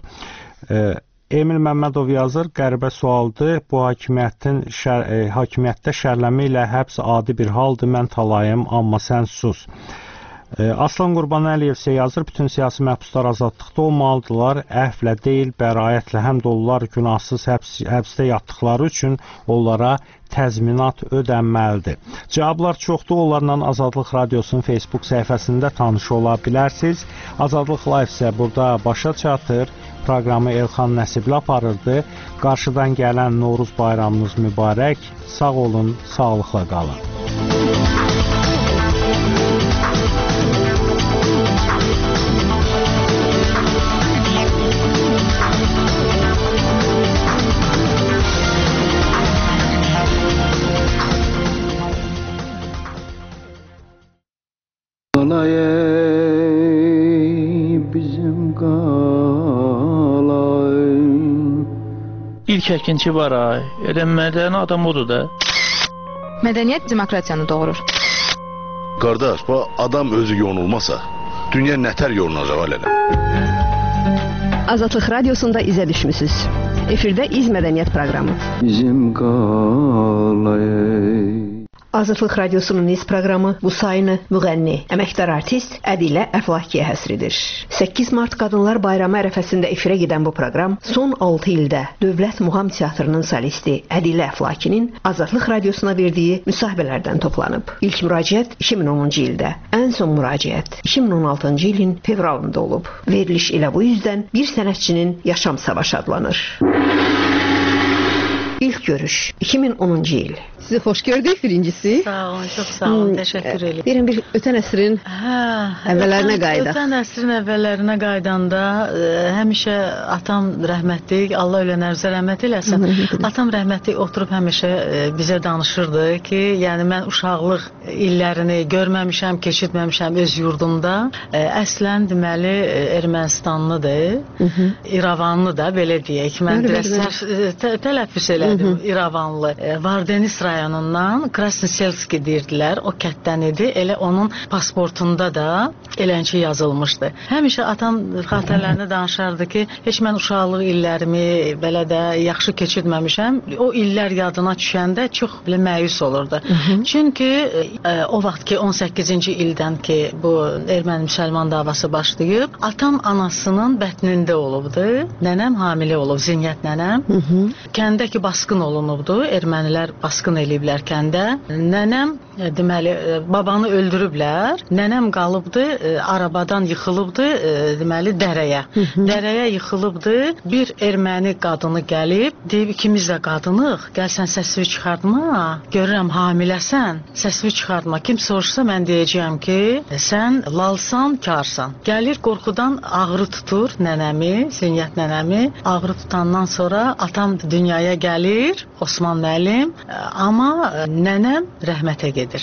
Emil Məmmədov yazır, qəribə sualdır. Bu hakimiyyətdə şərləmə ilə həbs adi bir haldır. Mən talayım, amma sən sus. Aslan Qurbanəliyev isə yazır, bütün siyasi məhbuslar azadlıqda olmalıdırlar. Əhvlə deyil, bəraətlə, həm də onlar günahsız həbsdə yatdıqları üçün onlara təzminat ödənməlidir. Cavablar çoxdur, onlarla Azadlıq Radiosunun Facebook səhifəsində tanış ola bilərsiniz. Azadlıq Live isə burada başa çatır. Proqramı Elxan Nəsibli aparırdı. Qarşıdan gələn Novruz bayramınız mübarək. Sağ olun, sağlıqla qalın. qalay bizim qalay. İlk əkinçi var ay. Elə mədəni adam odur da. Mədəniyyət demokratiyanı doğurur. Qardaş, bu adam özü yonulmasa, dünya nətər yolunacaq elə? Azadlıq Radiosunda izə düşmüsünüz. Efirdə İz Mədəniyyət proqramı. Bizim qalay. Azadlıq Radiosunun İz proqramı bu sayını müğənni, əməkdar artist Ədilə Əflakiyə həsridir. 8 Mart Qadınlar Bayramı ərəfəsində efirə gedən bu proqram son 6 ildə Dövlət Muğam Teatrının solisti Ədilə Əflakinin Azadlıq Radiosuna verdiyi müsahibələrdən toplanıb. İlk müraciət 2010-cu ildə, ən son müraciət 2016-cı ilin fevralında olub. Veriliş elə bu yüzdən bir sənətçinin yaşam savaşı adlanır. İlk görüş 2010-cu il. Sizi xoş gördük birincisi. Sağ olun, çox sağ olun, təşəkkür edirəm. Deyirəm bir ötən əsrin əvvəllərinə qaydaq. Ötən əsrin əvvəllərinə qaydanda həmişə atam rəhmətlik, Allah ölənə rəhmət eləsin. Atam rəhmətlik oturub həmişə bizə danışırdı ki, yəni mən uşaqlıq illərini görməmişəm, keçirtməmişəm öz yurdumda. Əslən deməli Ermənistanlıdır, İravanlı da belə deyək. Mən biraz tələffüz elədim, İravanlı. Vardeniz rayonundan Krasnoselski deyirdilər, o kətdən idi. Elə onun pasportunda da elənçi yazılmışdı. Həmişə atam xatirələrini danışardı ki, heç mən uşaqlıq illərimi belə də yaxşı keçirtməmişəm. O illər yadına düşəndə çox belə məyus olurdu. Çünki o vaxt ki 18-ci ildən ki bu erməni-müsəlman davası başlayıb, atam anasının bətnində olubdu. Nənəm hamilə olub, Zinyət nənəm. Kəndə ki basqın olunubdu, ermənilər basqın eləyiblər kəndə. Nənəm deməli babanı öldürüblər. Nənəm qalıbdı, arabadan yıxılıbdı, deməli dərəyə. Dərəyə yıxılıbdı. Bir erməni qadını gəlib, deyib ikimiz də qadınıq, gəl sən səsini çıxartma. Görürəm hamiləsən, səsini çıxartma. Kim soruşsa mən deyəcəyəm ki, sən lalsan, karsan. Gəlir qorxudan ağrı tutur nənəmi, Zinyət nənəmi. Ağrı tutandan sonra atam dünyaya gəlir, Osman müəllim. Amma nənəm rəhmətə gedir.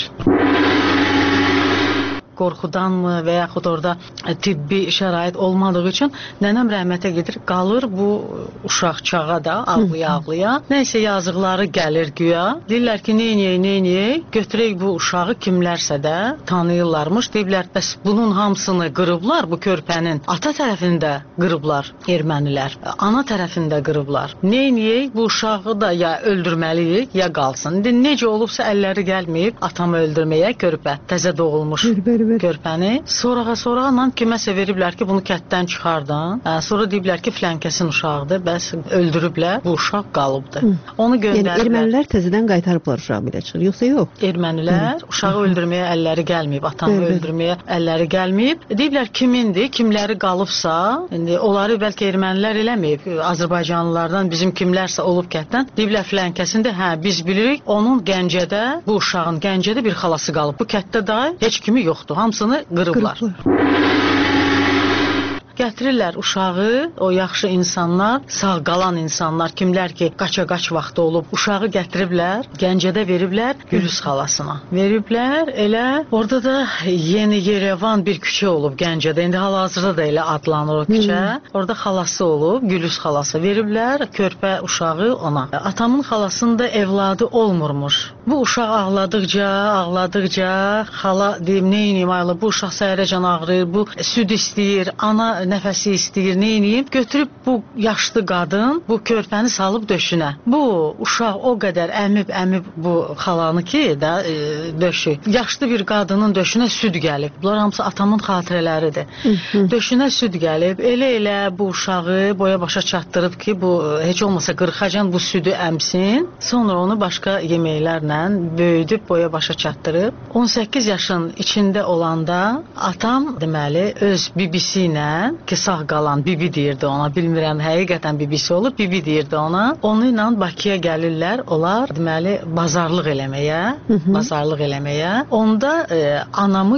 Qorxudanmı və yaxud orada tibbi şərait olmadığı üçün nənəm rəhmətə gedir, qalır bu uşaq çağa da ağlaya-ağlaya. Nəysə yazıqları gəlir güya. Deyirlər ki, neyniyək, götürək bu uşağı kimlərsə də tanıyırlarmış. Deyirlər, bəs bunun hamısını qırıblar, bu körpənin ata tərəfində qırıblar ermənilər, ana tərəfində qırıblar. Neyniyək, bu uşağı da ya öldürməliyik, ya qalsın. İndi necə olubsa əlləri gəlməyib atamı öldürməyə körpə, təzə doğulmuş körpəni. Sonradan kiməsə veriblər ki, bunu kətdən çıxardan. Sonra deyiblər ki, filankəsin uşağıdır, bəs öldürüblər, bu uşaq qalıbdır. Onu göndəriblər. Yəni ermənilər təzədən qaytarıblar uşağı belə çıxır, yoxsa yox? Ermənilər uşağı öldürməyə əlləri gəlməyib, atamı öldürməyə əlləri gəlməyib. Deyiblər kimindir, kimləri qalıbsa, indi onları bəlkə ermənilər eləməyib. Azərbaycanlılardan bizim kimlərsə olub kətdən. Deyiblər filankəsində, hə biz bilirik, onun Gəncədə, bu uşağın Gəncədə bir xalası qalıb. Bu kətdə da heç kimi yoxdur. Hamısını qırıblar. Gətirirlər uşağı, o yaxşı insanlar, sağ qalan insanlar, kimlər ki, qaça-qaç vaxtı olub, uşağı gətiriblər, Gəncədə veriblər Gülüz xalasına. Veriblər, elə orada da Yeni Yerevan bir küçə olub Gəncədə, indi hal-hazırda da elə adlanır o küçə. Orada xalası olub, Gülüz xalası. Veriblər körpə uşağı ona. Atamın xalasının da evladı olmurmuş. Bu uşaq ağladıqca, xala deyim, neyniyim aylı, bu uşaq səhərəcən ağrıyır, bu süd istəyir, ana nəfəsi istəyir, neyniyim? Götürüb bu yaşlı qadın bu körpəni salıb döşünə. Bu uşaq o qədər əmib bu xalanı ki, döşü. Yaşlı bir qadının döşünə süd gəlib. Bunlar hamısı atamın xatirələridir. Döşünə süd gəlib. Elə bu uşağı boya başa çatdırıb ki, bu heç olmasa qırxacan bu südü əmsin. Sonra onu başqa yeməklərlə böyüdüb boya başa çatdırıb. 18 yaşın içində olanda atam deməli öz bibisi ilə ki sağ qalan bibi deyirdi ona, bilmirəm həqiqətən bibisi olub, bibi deyirdi ona. Onu ilə Bakıya gəlirlər, onlar deməli bazarlıq eləməyə. Onda anamı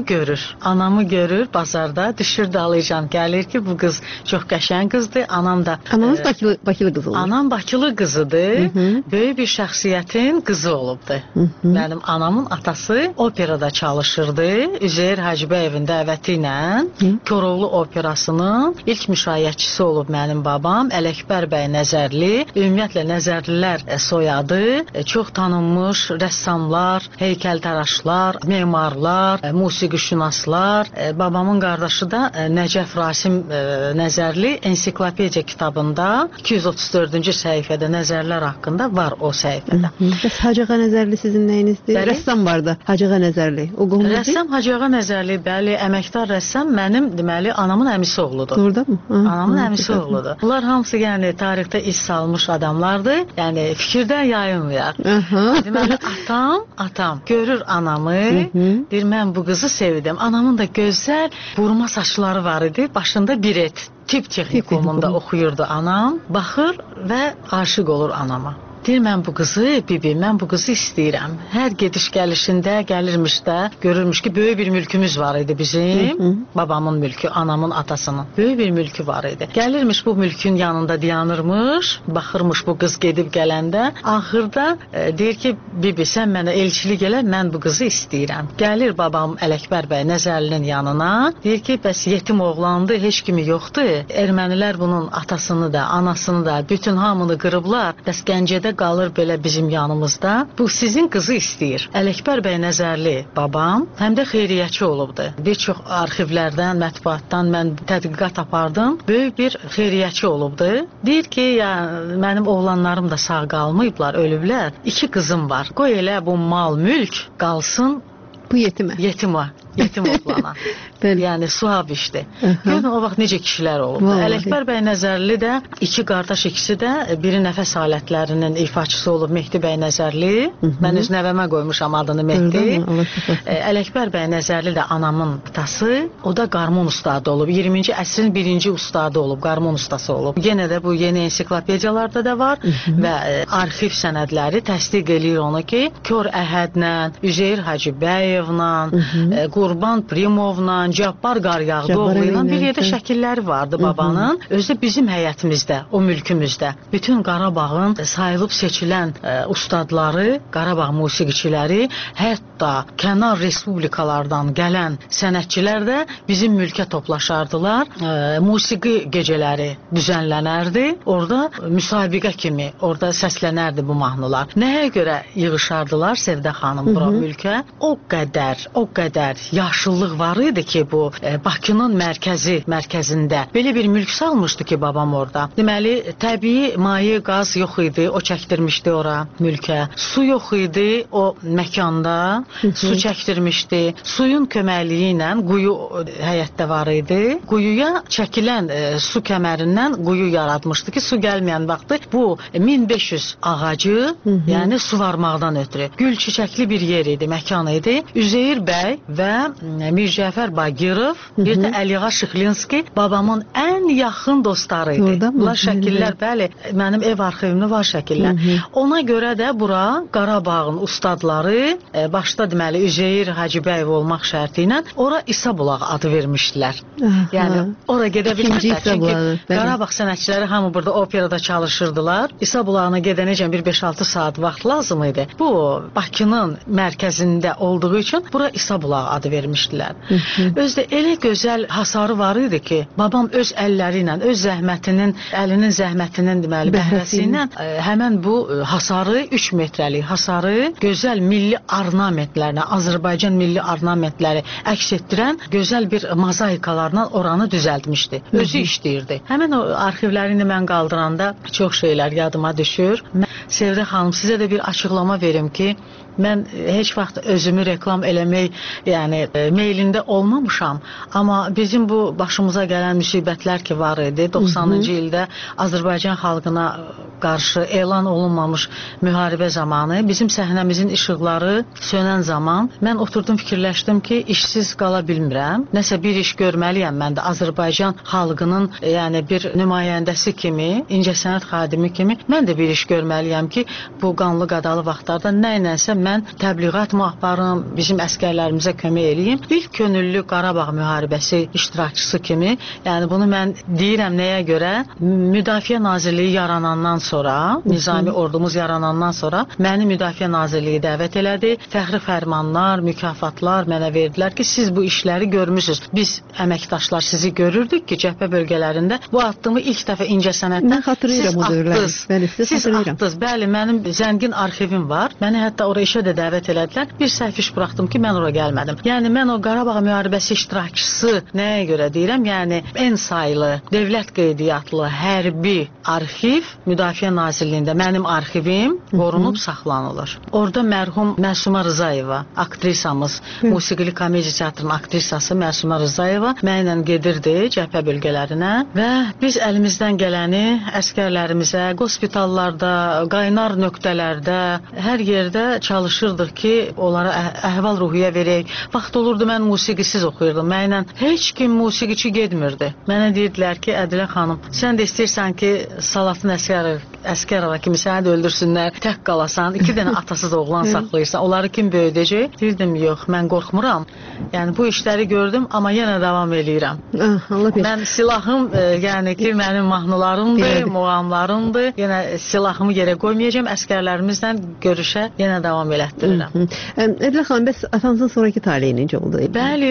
görür bazarda, düşür dalıcan, gəlir ki, bu qız çox qəşəng qızdır. Anam da Anamız Bakılı qızı olur. Anam Bakılı qızıdır. Böyük bir şəxsiyyətin qızı olubdu. Mənim anamın atası operada çalışırdı. Üzeyir Hacıbəyevin dəvəti ilə Koroğlu operasının ilk müşayiətçisi olub mənim babam. Ələkbər bəy Nəzərli. Ümumiyyətlə Nəzərlilər soyadı. Çox tanınmış rəssamlar, heykəltaraşlar, memarlar, musiqişünaslar. Babamın qardaşı da Nəcəf Rasim Nəzərli ensiklopediya kitabında 234-cü səhifədə Nəzərlər haqqında var o səhifədə. Bəs Hacıağa Nəzərli sizin nəyinizdir? Rəssam vardı, Hacıağa Nəzərli. O qohumuzdur? Rəssam Hacıağa Nəzərli, bəli, əməkdar rəssam mənim deməli anamın əmisi oğludur. Doğrudan mı? Anamın əmisi oğludur. Bunlar hamısı yəni tarixdə iz salmış adamlardır. Yəni fikirdən yayınmayaq. Deməli atam görür anamı, deyir mən bu qızı sevdim. Anamın da gözəl burma saçları var idi, başında biret. Tip texnikumunda oxuyurdu anam. Baxır və aşiq olur anama. Deyir, mən bu qızı, bibi, mən bu qızı istəyirəm. Hər gediş gəlişində, gəlirmiş də, görürmüş ki, böyük bir mülkümüz var idi bizim. Babamın mülkü, anamın, atasının. Böyük bir mülkü var idi. Gəlirmiş bu mülkün yanında dayanırmış, baxırmış bu qız gedib gələndə. Axırda deyir ki, bibi, sən mənə elçilik elə, mən bu qızı istəyirəm. Gəlir babam Ələkbər bəy Nəzərlinin yanına. Deyir ki, bəs yetim oğlandı, heç kimi yoxdur. Ermənilər bunun atasını da, anasını da, bütün hamını qırıblar. Bəs Gəncədə qalır belə bizim yanımızda. Bu sizin qızı istəyir. Ələkbər bəy Nəzərli babam həm də xeyriyyəçi olubdu. Bir çox arxivlərdən, mətbuatdan mən tədqiqat apardım. Böyük bir xeyriyyəçi olubdu. Deyir ki, ya mənim oğlanlarım da sağ qalmayıblar, ölüblər. 2 qızım var. Qoy elə bu mal, mülk qalsın bu yetimə. Yetim oğlana. Yəni suab işdir. Görün o vaxt necə kişilər olub. Ələkbər bəy Nəzərli də 2 qardaş, ikisi də biri nəfəs alətlərinin ifaçısı olub Mehdi bəy Nəzərli. Mən öz nəvəmə qoymuşam adını Mehdi. Ələkbər bəy Nəzərli də anamın atası. O da qarmon ustadı olub. 20-ci əsrin birinci ustadı olub, qarmon ustası olub. Yenə də bu yeni ensiklopediyalarda da var və arxiv sənədləri təsdiq eləyir onu ki, Kör Əhədlə, Üzeyir Hacıbəyevlə, Qurban Primovla, Cabbar Qaryağdıoğlu ilə bir yerdə şəkilləri vardı babanın. Özü bizim həyətimizdə, o mülkümüzdə. Bütün Qarabağın sayılıb seçilən ustadları, Qarabağ musiqiçiləri, hətta kənar respublikalardan gələn sənətçilər də bizim mülkə toplaşardılar. Musiqi gecələri düzənlənərdi. Orada müsabiqə kimi, orada səslənərdi bu mahnılar. Nəyə görə yığışardılar Sevdə xanım bura mülkə? O qədər yaşıllıq var idi ki, bu Bakının mərkəzində belə bir mülk salmışdı ki, babam orada. Deməli, təbii maye, qaz yox idi, o çəkdirmişdi ora mülkə. Su yox idi o məkanda, su çəkdirmişdi. Suyun köməkliyi ilə quyu həyətdə var idi. Quyuya çəkilən su kəmərindən quyu yaratmışdı ki, su gəlməyən vaxtı bu 1500 ağacı, yəni su varmaqdan ötürü. Gül çiçəkli bir yer idi, məkan idi. Üzeyir bəy və Mircəfər Bagirov, bir də Əliğa Şıxlinski babamın ən yaxın dostları idi. Bunlar şəkillər, bəli, mənim ev arxivimdə var şəkillər. Ona görə də bura Qarabağın ustadları, başda deməli Üzeyir Hacıbəyev olmaq şərti ilə ora İsa Bulağı adı vermişdilər. Yəni ora gedə bilmirlər. Çünki Qarabağ sənətçiləri hamı burada operada çalışırdılar. İsa Bulağına gedənəcən bir 5-6 saat vaxt lazım idi. Bu Bakının mərkəzində olduğu üçün bura İsa Bulağı adı vermişdilər. Özdə elə gözəl hasarı var idi ki, babam öz əlləri ilə, öz zəhmətinin, əlinin zəhmətinin deməli bəhrəsi ilə həmən bu hasarı 3 metrəlik hasarı gözəl milli ornamentlərlə, Azərbaycan milli ornamentləri əks etdirən gözəl bir mozaikalarla oranı düzəltmişdi. Özü işləyirdi. Həmən o arxivlərini mən qaldıranda çox şeylər yadıma düşür. Sevdə xanım, sizə də bir açıqlama verim ki, mən heç vaxt özümü reklam eləmək, yəni meylində olmamışam. Amma bizim bu başımıza gələn müsibətlər ki var idi, 90-cı ildə Azərbaycan xalqına qarşı elan olunmamış müharibə zamanı bizim səhnəmizin işıqları sönən zaman mən oturdum fikirləşdim ki, işsiz qala bilmirəm. Nəsə bir iş görməliyəm mən də Azərbaycan xalqının yəni bir nümayəndəsi kimi, incəsənət xadimi kimi mən də bir iş görməliyəm ki, bu qanlı qadalı vaxtlarda nəyləsə mən təbliğat mı aparım, bizim əskərlərimizə kömək eləyim. İlk könüllü Qarabağ müharibəsi iştirakçısı kimi, yəni bunu mən deyirəm nəyə görə? Müdafiə Nazirliyi yaranandan sonra, Nizami ordumuz yaranandan sonra məni Müdafiə Nazirliyi dəvət elədi. Fəxri fərmanlar, mükafatlar mənə verdilər ki, siz bu işləri görmüsünüz. Biz əməkdaşlar sizi görürdük ki, cəbhə bölgələrində bu addımı ilk dəfə incəsənətdən siz atdınız. Bəli, mənim zəngin arxivim var. Məni hətta oraya işə də dəvət elədilər. Bir səhv iş buraxdım ki, mən ora gəlmədim. Yəni mən o Qarabağ müharibəsi iştirakçısı nəyə görə deyirəm? Yəni ən saylı dövlət qeydiyyatlı hərbi arxiv Müdafiə Nazirliyində mənim arxivim qorunub saxlanılır. Orada mərhum Məsuma Rızayeva, aktrisamız, musiqili komediya teatrının aktrisası Məsuma Rızayeva mənlə gedirdi cəbhə bölgələrinə və biz əlimizdən gələni əskərlərimizə, qospitallarda, qaynar nöqtələrdə, hər yerdə çalışırdıq ki, onlara əhval-ruhiyyə verək. Vaxt olurdu, mən musiqisiz oxuyurdum. Mənlə heç kim musiqiçi getmirdi. Mənə deyirdilər ki, Ədilə xanım, sən də istəyirsən ki, Salatın Əskərova kimi səni də öldürsünlər, tək qalasan, 2 dənə atasız oğlan saxlayırsan, onları kim böyüdəcək? Deyirdim, yox, mən qorxmuram. Yəni, bu işləri gördüm, amma yenə davam eləyirəm. Mən silahım, yəni ki, mənim mahnılarımdır, muğamlarımdır. Yenə silahımı yerə qoymayacağım, əskərlərimizlə görüşə yenə davam elətdirirəm. Ədilə xanım, bəs atanızın sonraki taleyi necə oldu? Bəli,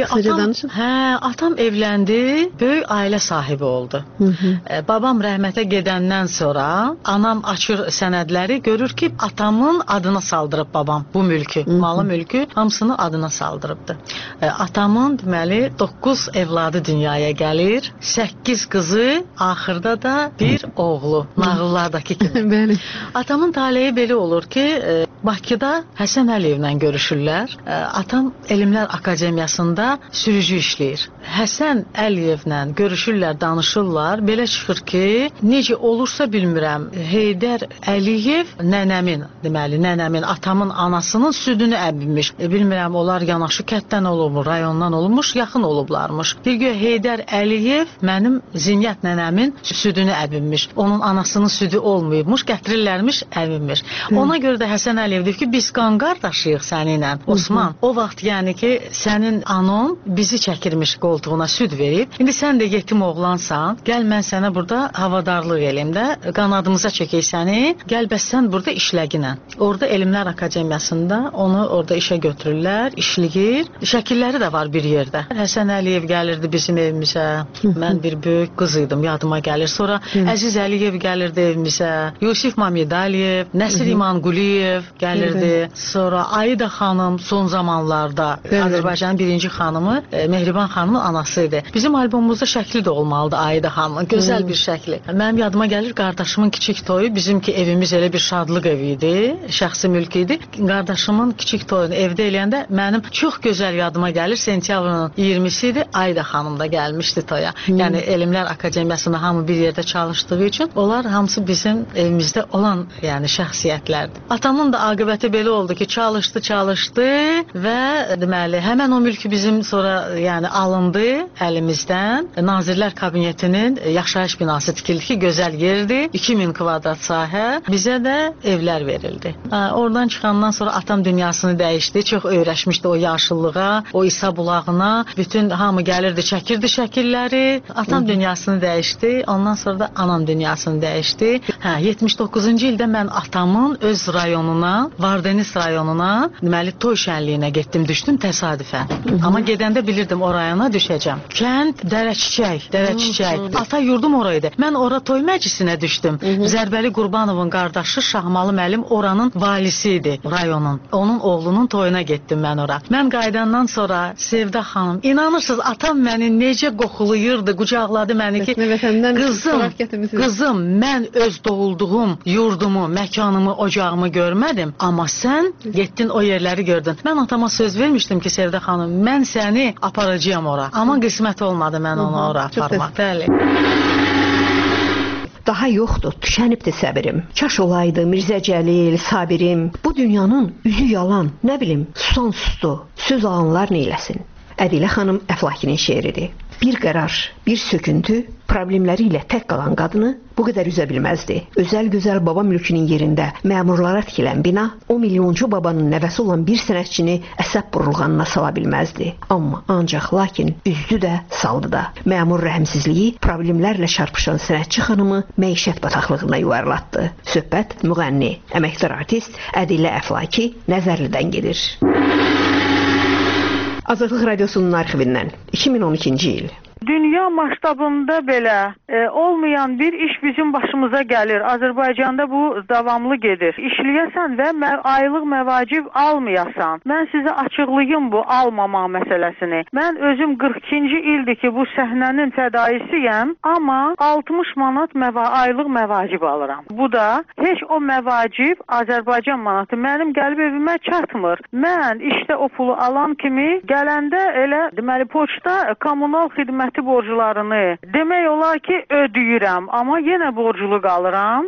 atam evləndi, böyük ailə sahibi oldu. Babam rəhmətə gedəndən sonra anam açır sənədləri, görür ki, atamın adına saldırıb babam bu mülkü, malı mülkü hamısını adına saldırıbdı. Atamın deməli 9 evladı dünyaya gəlir, 8 qızı, axırda da bir oğlu, nağıllardakı kimi. Atamın taleyi belə olur ki, Bakıda Həsən Əliyevlə görüşürlər. Atam Elmlər Akademiyasında sürücü işləyir. Həsən Əliyevlə görüşürlər, danışırlar. Belə çıxır ki, necə olursa bilmirəm, Heydər Əliyev nənəmin, deməli, nənəmin, atamın anasının südünü əbinmiş. Bilmirəm, onlar yanaşı kətdən olubmuş, rayondan olmuş, yaxın olublarmış. Bir gün Heydər Əliyev mənim Zinyət nənəmin südünü əbinmiş. Onun anasının südü olmayıbmış, gətirirlərmiş, əbinmiş. Ona görə də Həsən Əliyev deyir ki, biz qan qardaşıyıq səninlə, Osman. O vaxt yəni ki, sənin anon bizi çəkirmiş qoltuğuna süd verib. İndi sən də yetim oğlansan, gəl mən sənə burada havadarlıq eləyim də, qanadımıza çəkək səni, gəl bəs sən burada işləginə. Orada Elmlər Akademiyasında onu orada işə götürürlər, işləyir. Şəkilləri də var bir yerdə. Həsən Əliyev gəlirdi bizim evimizə. Mən bir böyük qız idim, yadıma gəlir. Sonra Əziz Əliyev gəlirdi evimizə. Yusif Mamidaliyev, Nəsir İmanquliyev gəlirdi. Sonra Aida xanım son zamanlarda Azərbaycanın birinci xanımı Mehriban xanımın anası idi. Bizim albomumuzda şəkli də olmalıdır Aida xanımın. Gözəl bir şəkli. Mənim yadıma gəlir qardaşımın kiçik toyu. Bizimki evimiz elə bir şadlıq evi idi. Şəxsi mülk idi. Qardaşımın kiçik toyunu evdə eləyəndə mənim çox gözəl yadıma gəlir. Sentyabrın 20-si idi. Aida xanım da gəlmişdi toya. Yəni Elmlər Akademiyasında hamı bir yerdə çalışdığı üçün onlar hamısı bizim evimizdə olan yəni şəxsiyyətlərdir. Atamın da aqibəti belə oldu ki, çalışdı və deməli həmən o mülkü bizim sonra yəni alındı əlimizdən. Nazirlər Kabinetinin yaşayış binası tikildi ki, gözəl yerdir. 2000 kvadrat sahə. Bizə də evlər verildi. Oradan çıxandan sonra atam dünyasını dəyişdi. Çox öyrəşmişdi o yaşıllığa, o İsa bulağına. Bütün hamı gəlirdi, çəkirdi şəkilləri. Atam dünyasını dəyişdi. Ondan sonra da anam dünyasını dəyişdi. 79-cu ildə mən atamın öz rayonuna, Vardeniz rayonuna, deməli toy şənliyinə getdim, düşdüm təsadüfən. Amma gedəndə bilirdim o rayona düşəcəm. Kənd Dərəçiçək. Ata yurdum oraydı. Mən ora toy məclisinə düşdüm. Zərbəli Qurbanovun qardaşı Şahmalı müəllim oranın valisi idi, rayonun. Onun oğlunun toyuna getdim mən ora. Mən qayıdandan sonra Sevda xanım, inanırsınız atam məni necə qoxulayırdı, qucaqladı məni ki, qızım, mən öz doğulduğum yurdumu, məkanımı, ocağımı görmədim. bilmədim. Amma sən getdin o yerləri gördün. Mən atama söz vermişdim ki, Sevdə xanım, mən səni aparacağam ora. Amma qismət olmadı mən onu ora aparmaq. Bəli. Daha yoxdur, tükənibdir səbirim. Kaş olaydı Mirzə Cəlil, Sabirim. Bu dünyanın üzü yalan, nə bilim, susan sustu. Söz alanlar neyləsin? Ədilə xanım Əflakinin şeiridir. Bir qərar, bir söküntü, problemləri ilə tək qalan qadını bu qədər üzə bilməzdi. Özəl gözəl baba mülkünün yerində məmurlara tikilən bina o milyoncu babanın nəvəsi olan bir sənətçini əsəb burulğanına sala bilməzdi. Amma ancaq lakin üzdü də, saldı da. Məmur rəhmsizliyi problemlərlə çarpışan sənətçi xanımı məişət bataqlığına yuvarlatdı. Söhbət müğənni, əməkdar artist Ədilə Əflaki Nəzərlidən gedir. Azadlıq Radiosunun arxivindən 2012-ci il. Dünya masштабında belə olmayan bir iş bizim başımıza gəlir. Azərbaycanda bu davamlı gedir. İşləyəsən və aylıq məvacib almayasan. Mən sizə açıqlayım bu almama məsələsini. Mən özüm 42-ci ildir ki, bu səhnənin fədaisiyəm, amma 60 manat aylıq məvacib alıram. Bu da heç o məvacib Azərbaycan manatı mənim gəlib evimə çatmır. Mən işdə o pulu alan kimi gələndə elə deməli poçta kommunal xidmət borcularını demək olar ki ödəyirəm, amma yenə borclu qalıram.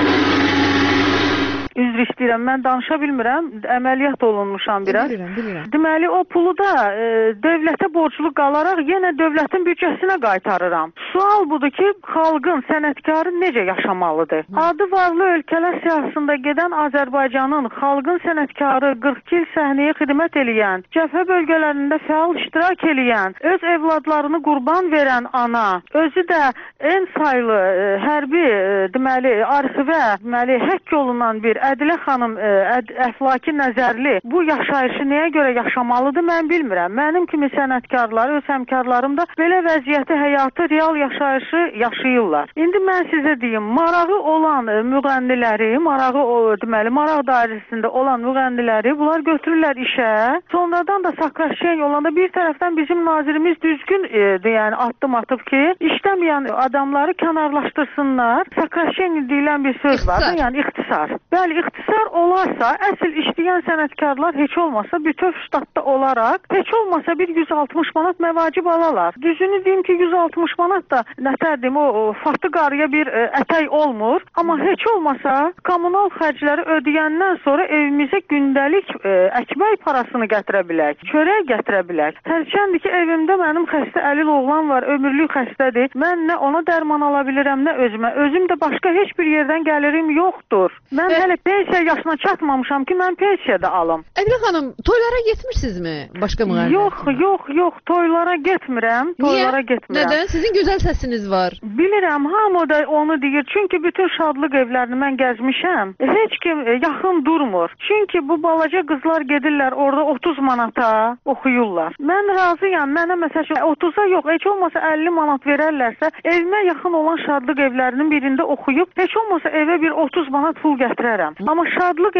Üzr istəyirəm, mən danışa bilmirəm, əməliyyat olunmuşam biraz. Bilirəm. Deməli, o pulu da dövlətə borclu qalaraq yenə dövlətin büdcəsinə qaytarıram. Sual budur ki, xalqın, sənətkarı necə yaşamalıdır? Adı varlı ölkələr siyasında gedən Azərbaycanın xalqın sənətkarı 42 il səhnəyə xidmət eləyən, cəbhə bölgələrində fəal iştirak eləyən, öz evladlarını qurban verən ana, özü də en saylı hərbi, deməli, arxivə, deməli, həkk olunan bir Ədilə xanım Əflaki Nəzərli bu yaşayışı nəyə görə yaşamalıdır, mən bilmirəm. Mənim kimi sənətkarlar, öz həmkarlarım da belə vəziyyəti, həyatı, real yaşayışı yaşayırlar. İndi mən sizə deyim, marağı olan müğənniləri, deməli, maraq dairəsində olan müğənniləri bunlar götürürlər işə. Sonradan da Sakraşen olanda bir tərəfdən bizim nazirimiz düzgün yəni addım atıb ki, işləməyən adamları kənarlaşdırsınlar. Sakraşen deyilən bir söz var, yəni ixtisar. Bəli, ixtisar olarsa, əsl işləyən sənətkarlar heç olmasa bütöv ştatda olaraq, heç olmasa bir 160 manat məvacib alalar. Düzünü deyim ki, 160 manat da nətərdim, o fatı qarıya bir ətək olmur. Amma heç olmasa kommunal xərcləri ödəyəndən sonra evimizə gündəlik əkmək parasını gətirə bilək, çörək gətirə bilək. Hərçəndir ki, evimdə mənim xəstə əlil oğlan var, ömürlük xəstədir. Mən nə ona dərman ala bilirəm, nə özümə. Özüm də başqa heç bir yerdən gəlirim yoxdur. Mən hələ pensiya yaşına çatmamışam ki, mən pensiya da alım. Ədilə xanım, toylara getmirsinizmi başqa müğənnilər? Yox, toylara getmirəm. Toylara getmirəm. Nədən? Sizin gözəl səsiniz var. Bilirəm, hamı da onu deyir. Çünki bütün şadlıq evlərini mən gəzmişəm. Heç kim yaxın durmur. Çünki bu balaca qızlar gedirlər orada 30 manata oxuyurlar. Mən razıyam. Mənə məsələn 30-a yox, heç olmasa 50 manat verərlərsə, evimə yaxın olan şadlıq evlərinin birində oxuyub, heç olmasa evə bir 30 manat pul gətirərəm. Amma şadlıq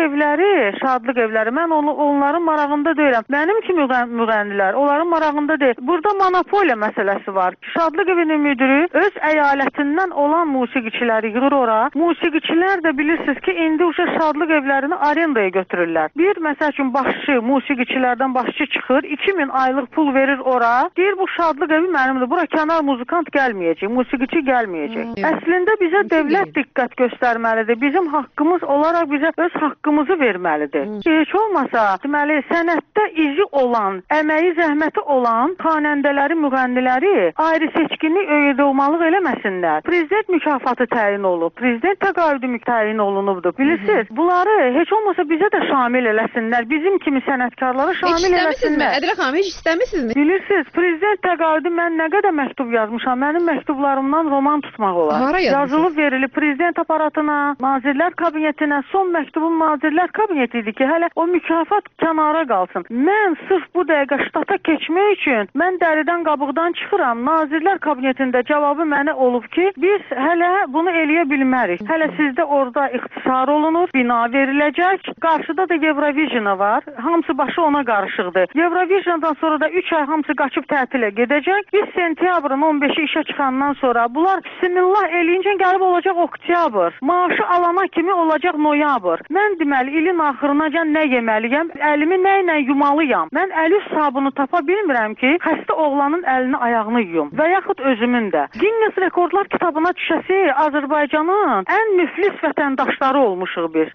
evləri, mən onların marağında deyirəm. Mənim ki müğənnilər, onların marağında deyil. Burada monopoliya məsələsi var. Şadlıq evinin müdürü öz əyalətindən olan musiqiçiləri yığır ora. Musiqiçilər də bilirsiniz ki, indi uşaq şadlıq evlərini arendaya götürürlər. Bir, məsəl üçün, başçı, musiqiçilərdən başçı çıxır, 2000 aylıq pul verir ora. Deyir, bu şadlıq evi mənimdir. Bura kənar muzikant gəlməyəcək, musiqiçi gəlməyəcək. Əslində bizə dövlət diqqət göstərməlidir. Bizim haqqımız olaraq bizə öz haqqımızı verməlidir. Heç olmasa, deməli, sənətdə izi olan, əməyi, zəhməti olan xanəndələri, müğənniləri ayrı seçkinlik doğmalıq eləməsinlər. Prezident mükafatı təyin olub, prezident təqaüdü təyin olunubdur. Bilirsiniz, bunları heç olmasa bizə də şamil eləsinlər. Bizim kimi sənətkarlara şamil eləsinlər. Ədilə xanım, heç istəmisinizmi? Bilirsiniz, prezident təqaüdü mən nə qədər məktub yazmışam. Mənim məktublarımdan roman tutmaq olar. Hara yazılıb verilib prezident aparatına, Nazirlər Kabinetinə. Son məktubum Nazirlər Kabineti idi ki, hələ o mükafat kənara qalsın. Mən sırf bu dəqiqə ştata keçmək üçün mən dəridən qabıqdan çıxıram. Nazirlər Kabinetində cavabı mənə olub ki, biz hələ bunu eləyə bilmərik. Hələ sizdə orada ixtisar olunur, bina veriləcək. Qarşıda da Eurovision var. Hamısı başı ona qarışıqdır. Eurovisiondan sonra da 3 ay hamısı qaçıb tətilə gedəcək. Biz sentyabrın 15-i işə çıxandan sonra bunlar bismillah eləyincə gəlib olacaq oktyabr. Maaşı alana kimi olacaq noyabr. noyabr. Mən deməli ilin axırınacan nə yeməliyəm? Əlimi nə ilə yumalıyam? Mən əl üst sabunu tapa bilmirəm ki, xəstə oğlanın əlini, ayağını yuyum və yaxud özümün də. Guinness Rekordlar kitabına düşəsi Azərbaycanın ən müflis vətəndaşları olmuşuq biz.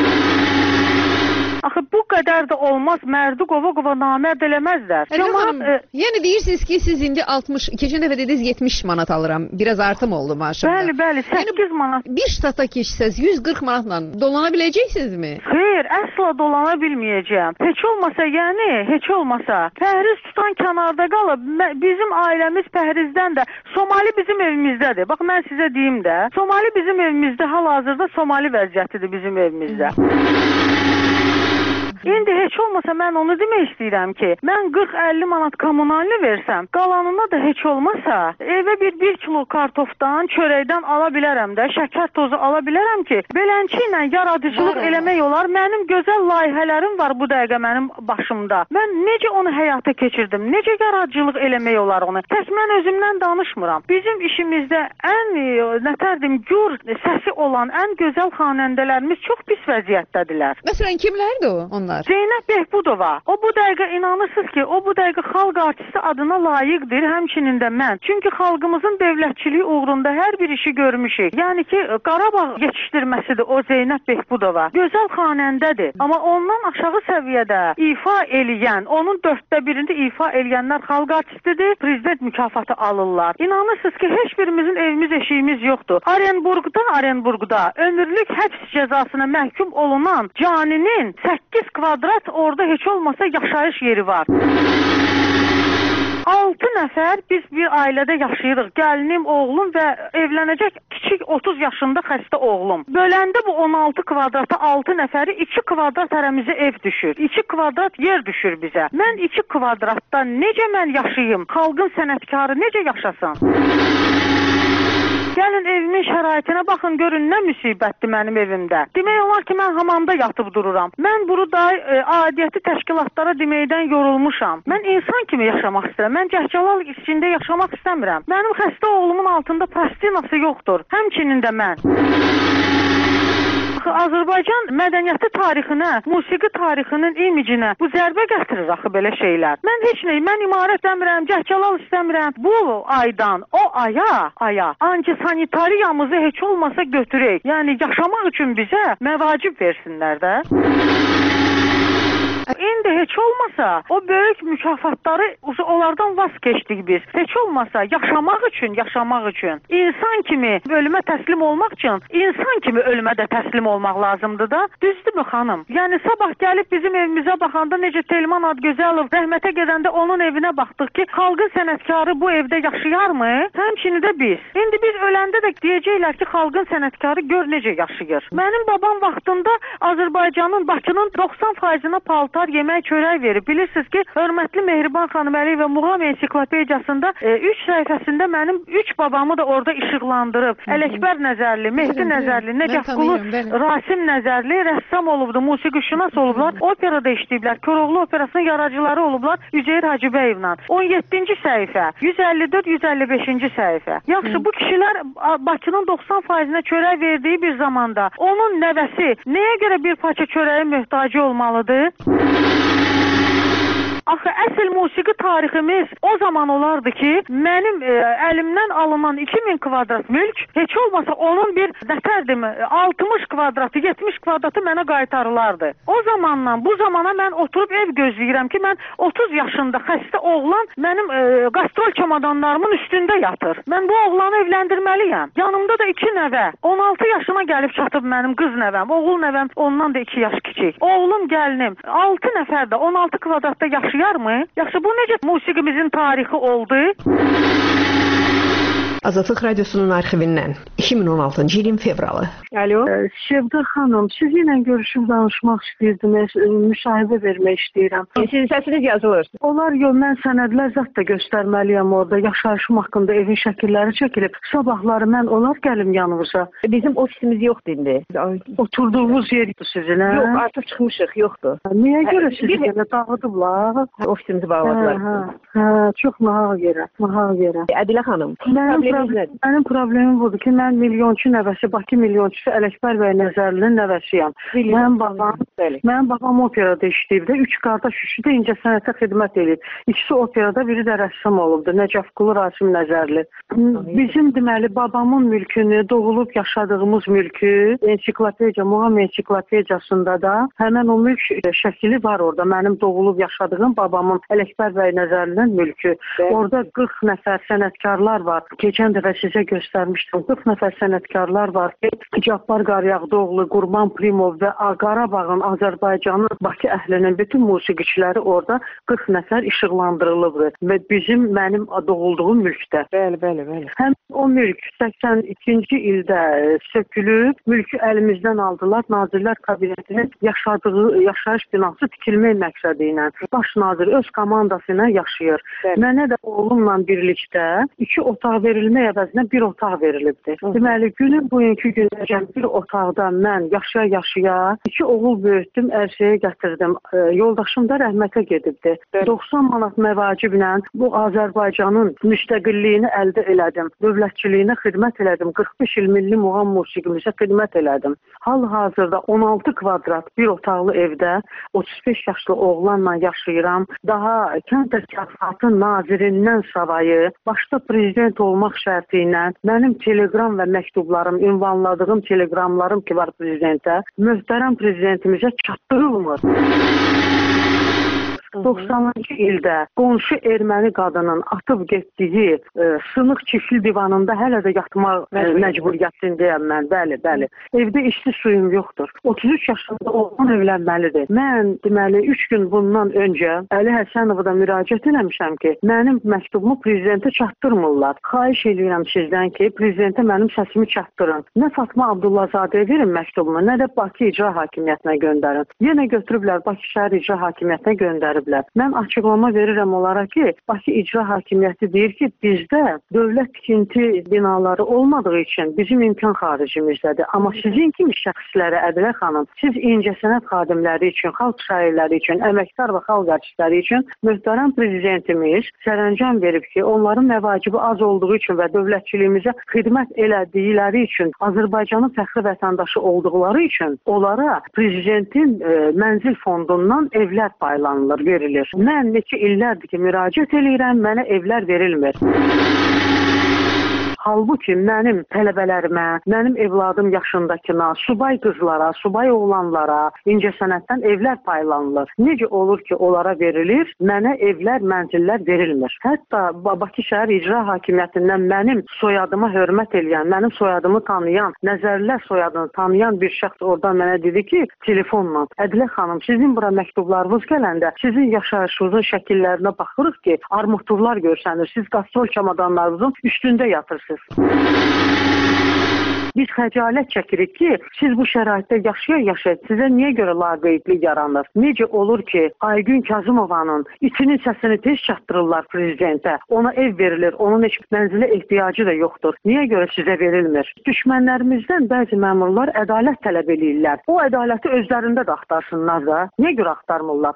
Axı bu qədər də olmaz, mərdi qova-qova namərd eləməzlər. Yəni deyirsiniz ki, siz indi 60, keçən dəfə dediniz 70 manat alıram. Biraz artım oldu maaşımda. Bəli, 8 manat. Bir ştata keçsəz 140 manatla dolana biləcəksinizmi? Xeyr, əsla dolana bilməyəcəm. Heç olmasa, pəhriz tutan kənarda qalıb, bizim ailəmiz pəhrizdən də, Somali bizim evimizdədir. Bax, mən sizə deyim də, Somali bizim evimizdə, hal-hazırda Somali vəziyyətidir bizim evimizdə. İndi heç olmasa mən onu demək istəyirəm ki, mən 40-50 manat kommunalni versəm, qalanına da heç olmasa evə bir kilo kartofdan, çörəkdən ala bilərəm də, şəkər tozu ala bilərəm ki, beləncə ilə yaradıcılıq eləmək olar. Mənim gözəl layihələrim var bu dəqiqə mənim başımda. Mən necə onu həyata keçirdim, necə yaradıcılıq eləmək olar onu. Tək mən özümdən danışmıram. Bizim işimizdə ən gür səsi olan, ən gözəl xanəndələrimiz çox pis vəziyyətdədirlər. Məsələn, kimlərdir o onlar? Zeynəb Behbudova. O bu dəqiqə inanırsınız ki, o bu dəqiqə xalq artisti adına layiqdir, həmçinin də mən. Çünki xalqımızın dövlətçiliyi uğrunda hər bir işi görmüşük. Yəni ki, Qarabağ yetişdirməsidir o Zeynəb Behbudova. Gözəl xanəndədir. Amma ondan aşağı səviyyədə ifa eləyən, onun 1/4-də ifa eləyənlər xalq artistidir, prezident mükafatı alırlar. İnanırsınız ki, heç birimizin evimiz, eşiyimiz yoxdur. Orenburqda ömürlük həbs cəzasına məhkum olunan caninin 8 kvadrat orada heç olmasa yaşayış yeri var. 6 nəfər biz bir ailədə yaşayırıq. Gəlinim, oğlum və evlənəcək kiçik 30 yaşında xəstə oğlum. Böləndə bu 16 kvadrata 6 nəfəri 2 kvadrat hərəmizə ev düşür. 2 kvadrat yer düşür bizə. Mən 2 kvadratda necə mən yaşayım? Xalqın sənətkarı necə yaşasın? Gəlin evimin şəraitinə baxın, görün nə müsibətdir mənim evimdə. Demək olar ki, mən hamamda yatıb dururam. Mən burada aidiyyəti təşkilatlara deməkdən yorulmuşam. Mən insan kimi yaşamaq istəyirəm. Mən cəhcəlal içində yaşamaq istəmirəm. Mənim xəstə oğlumun altında plastinası yoxdur. Həmçinin də mən. Azərbaycan mədəniyyəti tarixinə, musiqi tarixinin imicinə bu zərbə gətirir axı belə şeylər. Mən heç nə, mən imarət istəmirəm, cəhcəlal istəmirəm. Bu aydan o aya antisanitariyamızı heç olmasa götürək. Yəni yaşamaq üçün bizə məvacib versinlər də. İndi heç olmasa o böyük mükafatları onlardan vaz keçdik biz. Heç olmasa yaşamaq üçün, insan kimi ölümə təslim olmaq üçün, insan kimi ölümə də təslim olmaq lazımdır da. Düzdürmü xanım? Yəni sabah gəlib bizim evimizə baxanda necə Telman Adgözəlov rəhmətə gedəndə onun evinə baxdıq ki, xalqın sənətkarı bu evdə yaşayarmı? Həmçinin də biz. İndi biz öləndə də deyəcəklər ki, xalqın sənətkarı gör necə yaşayır. Mənim babam vaxtında Azərbaycanın, Bakının 90%-nə paltar, yemək, çörək verib. Bilirsiniz ki, hörmətli Mehriban xanım Əliyeva Muğam ensiklopediyasında 3 səhifəsində mənim 3 babamı da orada işıqlandırıb. Ələkbər Nəzərli, Mehdi Nəzərli, Nəcəfqulu Rasim Nəzərli rəssam olubdu, musiqişünas olublar, operada işləyiblər. Koroğlu operasının yaradıcıları olublar Üzeyir Hacıbəyevlə. 17-ci səhifə, 154-155-ci səhifə. Yaxşı, bu kişilər Bakının 90%-nə çörək verdiyi bir zamanda onun nəvəsi nəyə görə bir parça çörəyə möhtacı olmalıdır? Axı əsl musiqi tariximiz o zaman olardı ki, mənim əlimdən alınan 2000 kvadrat mülk heç olmasa onun bir nətərdim 60 kvadratı, 70 kvadratı mənə qaytarılardı. O zamandan bu zamana mən oturub ev gözləyirəm ki, mən 30 yaşında xəstə oğlan mənim qastrol çamadanlarımın üstündə yatır. Mən bu oğlanı evləndirməliyəm. Yanımda da 2 nəvə. 16 yaşına gəlib çatıb mənim qız nəvəm. Oğul nəvəm ondan da 2 yaş kiçik. Oğlum, gəlinim 6 nəfər də 16 kvadratda yaşayarmı? Yaxşı, bu necə musiqimizin tarixi oldu? Azadlıq Radiosunun arxivindən 2016-cı ilin fevralı. Alo. Şevda xanım, sizinlə görüşüb danışmaq istəyirdim, müşahibə vermək istəyirəm. Sizin səsiniz yazılır. Onlar mən sənədlər zət də göstərməliyəm orada. Yaşayışım haqqında evin şəkilləri çəkilib. Sabahları mən onlar gəlim yanınıza. Bizim ofisimiz yoxdur indi. Oturduğumuz yerdir sizin, hə? Yox, artıq çıxmışıq, yoxdur. Niyə görə sizi belə dağıdıblar? Ofisimizi bağladılar. Hə, çox nahaq yerə. Ədilə xanım, Mənim problemim budur ki, mən milyonçu nəvəsi, Bakı milyonçusu Ələkbər bəy Nəzərlinin nəvəsiyəm. Mənim babam operada işləyibdir. 3 qardaş, üçü də incəsənətə xidmət edib. İkisi operada, biri də rəssam olubdur. Nəcəfqulu Rasim Nəzərli. Bizim deməli babamın mülkünü, doğulub yaşadığımız mülkü, ensiklopediya, Muğam ensiklopediyasında da həmin o mülk şəkili var orada. Mənim doğulub yaşadığım babamın Ələkbər bəy Nəzərlinin mülkü. Orada 40 nəfər sənətkarlar var. Keçən dəfə sizə göstərmişdim. 40 nəfər sənətkarlar var ki, Cabbar Qaryağdıoğlu, Qurban Primov və Qarabağın, Azərbaycanın, Bakı əhlinin bütün musiqiçiləri orada 40 nəfər işıqlandırılıbdır və mənim doğulduğum mülkdə. Bəli. Həm o mülk 82-ci ildə sökülüb, mülkü əlimizdən aldılar. Nazirlər Kabinetinin yaşayış binası tikilmək məqsədi ilə. Baş nazir öz komandası ilə yaşayır. Mənə də oğlumla birlikdə 2 otaq verilmək əvəzinə 1 otaq verilibdir. Deməli, günün bugünkü günəcən bir otaqda mən yaşaya-yaşaya 2 oğul böyütdüm, ərsəyə gətirdim. Yoldaşım da rəhmətə gedibdir. 90 manat məvaciblə bu Azərbaycanın müstəqilliyini əldə elədim. Dövlətçiliyinə xidmət elədim. 45 il milli muğam musiqimizə xidmət elədim. Hal-hazırda 16 kvadrat bir otaqlı evdə 35 yaşlı oğlanla yaşayıram. Daha kənd təsərrüfatı nazirindən savayı, başda prezident olmaq şərti ilə mənim telegram və məktublarım, ünvanladığım telegramlarım ki var prezidentə, möhtərəm prezidentimizə çatdırılmır. 90-cı ildə qonşu erməni qadının atıb getdiyi sınıq çiftli divanında hələ də yatmaq məcburiyyətindəyəm mən. Bəli. Evdə içli suyum yoxdur. 33 yaşında oğlan evlənməlidir. Mən deməli 3 gün bundan öncə Əli Həsənov'a da müraciət eləmişəm ki, mənim məktubumu prezidentə çatdırmırlar. Xahiş edirəm sizdən ki, prezidentə mənim səsimi çatdırın. Nə Fatma Abdullahzadəyə verin məktubumu, nə də Bakı İcra Hakimiyyətinə göndərin. Yenə götürüblər Bakı şəhər İcra Hakimiyyətinə göndərib. Mən açıqlama verirəm onlara ki, Bakı İcra Hakimiyyəti deyir ki, bizdə dövlət tikinti binaları olmadığı üçün bizim imkan xaricimizdədir. Amma sizin kimi şəxslərə, Ədilə xanım, siz incəsənət xadimləri üçün, xalq şairləri üçün, əməkdar və xalq artistləri üçün möhtərəm prezidentimiz sərəncam verib ki, onların məvacibi az olduğu üçün və dövlətçiliyimizə xidmət elədikləri üçün, Azərbaycanın fəxri vətəndaşı olduqları üçün onlara prezidentin mənzil fondundan evlər paylanılır, verilir. Mən neçə illərdir ki, müraciət eləyirəm, mənə evlər verilmir. Halbuki mənim tələbələrimə, mənim evladım yaşındakına, subay qızlara, subay oğlanlara incəsənətdən evlər paylanılır. Necə olur ki, onlara verilir, mənə evlər, mənzillər verilmir. Hətta Bakı şəhər İcra Hakimiyyətindən mənim soyadıma hörmət eləyən, mənim soyadımı tanıyan, Nəzərlər soyadını tanıyan bir şəxs orada mənə dedi ki, telefonla, Ədilə xanım, sizin bura məktublarınız gələndə, sizin yaşayışınızın şəkillərinə baxırıq ki, armuturlar görsənir, siz qastrol çamadanlarınızın üstündə yatırsınız. Biz xəcalət çəkirik ki, siz bu şəraitdə yaşaya-yaşaya sizə niyə görə laqeydlik yaranır? Necə olur ki, Aygün Kazımovanın içinin səsini tez çatdırırlar prezidentə, ona ev verilir, onun heç mənzilə ehtiyacı da yoxdur. Niyə görə sizə verilmir? Düşmənlərimizdən bəzi məmurlar ədalət tələb edirlər. O ədaləti özlərində də axtarsınlar da. Niyə görə axtarmırlar?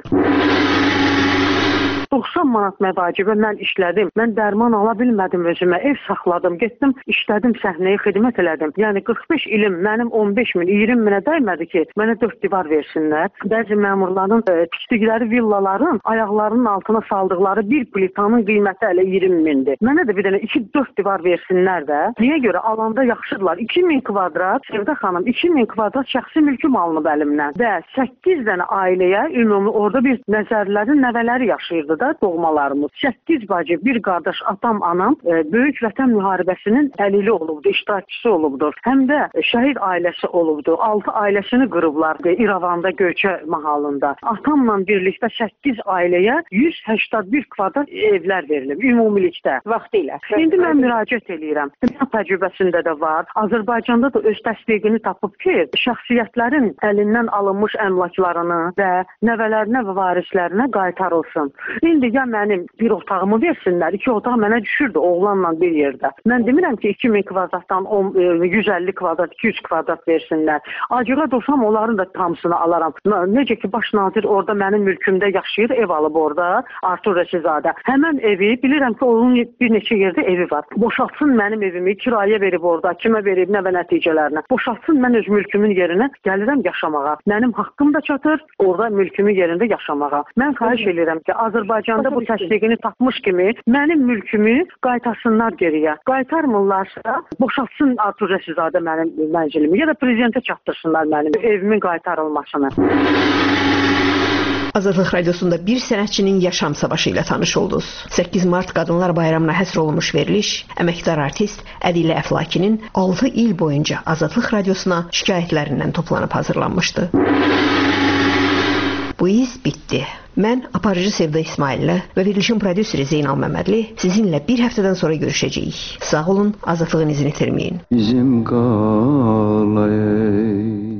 90 manat məvacibə mən işlədim. Mən dərman ala bilmədim özümə. Ev saxladım, getdim, işlədim, səhnəyə xidmət elədim. Yəni 45 ilim mənim 15 min, 20 minə dəymədi ki, mənə 4 divar versinlər. Bəzi məmurların tikdikləri villaların ayaqlarının altına saldıqları bir plitanın qiyməti hələ 20 mindir. Mənə də bir dənə 2-4 divar versinlər də. Niyə görə? Alanda yaxşıdırlar. 2000 kvadrat, Sevdə xanım, 2000 kvadrat şəxsi mülküm alınıb əlimdən. Və 8 dənə ailəyə ümumi orada bir Nəzərlərin nəvələri yaşayırdı da doğmalarımız. 8 bacı, bir qardaş, atam, anam Böyük Vətən müharibəsinin əlili olubdu, iştirakçısı olubdur. Həm də şəhid ailəsi olubdu. 6 ailəsini qırıblar İrəvanda, Göyçə mahalında. Atamla birlikdə 8 ailəyə 181 kvadrat evlər verilib ümumilikdə vaxtilə. İndi mən müraciət eləyirəm. Dünya təcrübəsində də var. Azərbaycanda da öz təsdiqini tapıb ki, şəxsiyyətlərin əlindən alınmış əmlaklarını və nəvələrinə və varislərinə qaytarılsın. İndi ya mənim bir otağımı versinlər, 2 otaq mənə düşürdü oğlanla bir yerdə. Mən demirəm ki 2000 kvadratdan 150 kvadrat, 200 kvadrat versinlər. Acığa dursam onların da hamısını alaram. Necə ki baş nazir orada mənim mülkümdə yaşayır, ev alıb orada, Artur Rəşizadə. Həmən evi bilirəm ki onun bir neçə yerdə evi var. Boşaltsın mənim evimi, kirayə verib orada, kimə verib, nə və nəticələrinə. Boşaltsın, mən öz mülkümün yerinə gəlirəm yaşamağa. Mənim haqqım da çatır orada mülkümün yerində yaşamağa. Mən xahiş edirəm ki, Azərbaycanda bu təsdiqini tapmış kimi mənim mülkümü qaytarsınlar geriyə. Qaytarmırlarsa boşaltsın Artur Rəşizadə mənim mənzilimi ya da prezidentə çatdırsınlar mənim evimin qaytarılmasını. Azadlıq Radiosunda bir sənətçinin yaşam savaşı ilə tanış oldunuz. 8 Mart Qadınlar Bayramına həsr olunmuş veriliş əməkdar artist Ədilə Əflakinin 6 il boyunca Azadlıq Radiosuna şikayətlərindən toplanıb hazırlanmışdı. Bu iz bitdi. Mən aparıcı Sevda İsmaillə və verilişin prodüseri Zeynal Məmmədli sizinlə bir həftədən sonra görüşəcəyik. Sağ olun, azadlığın izini itirməyin. Bizim qalayı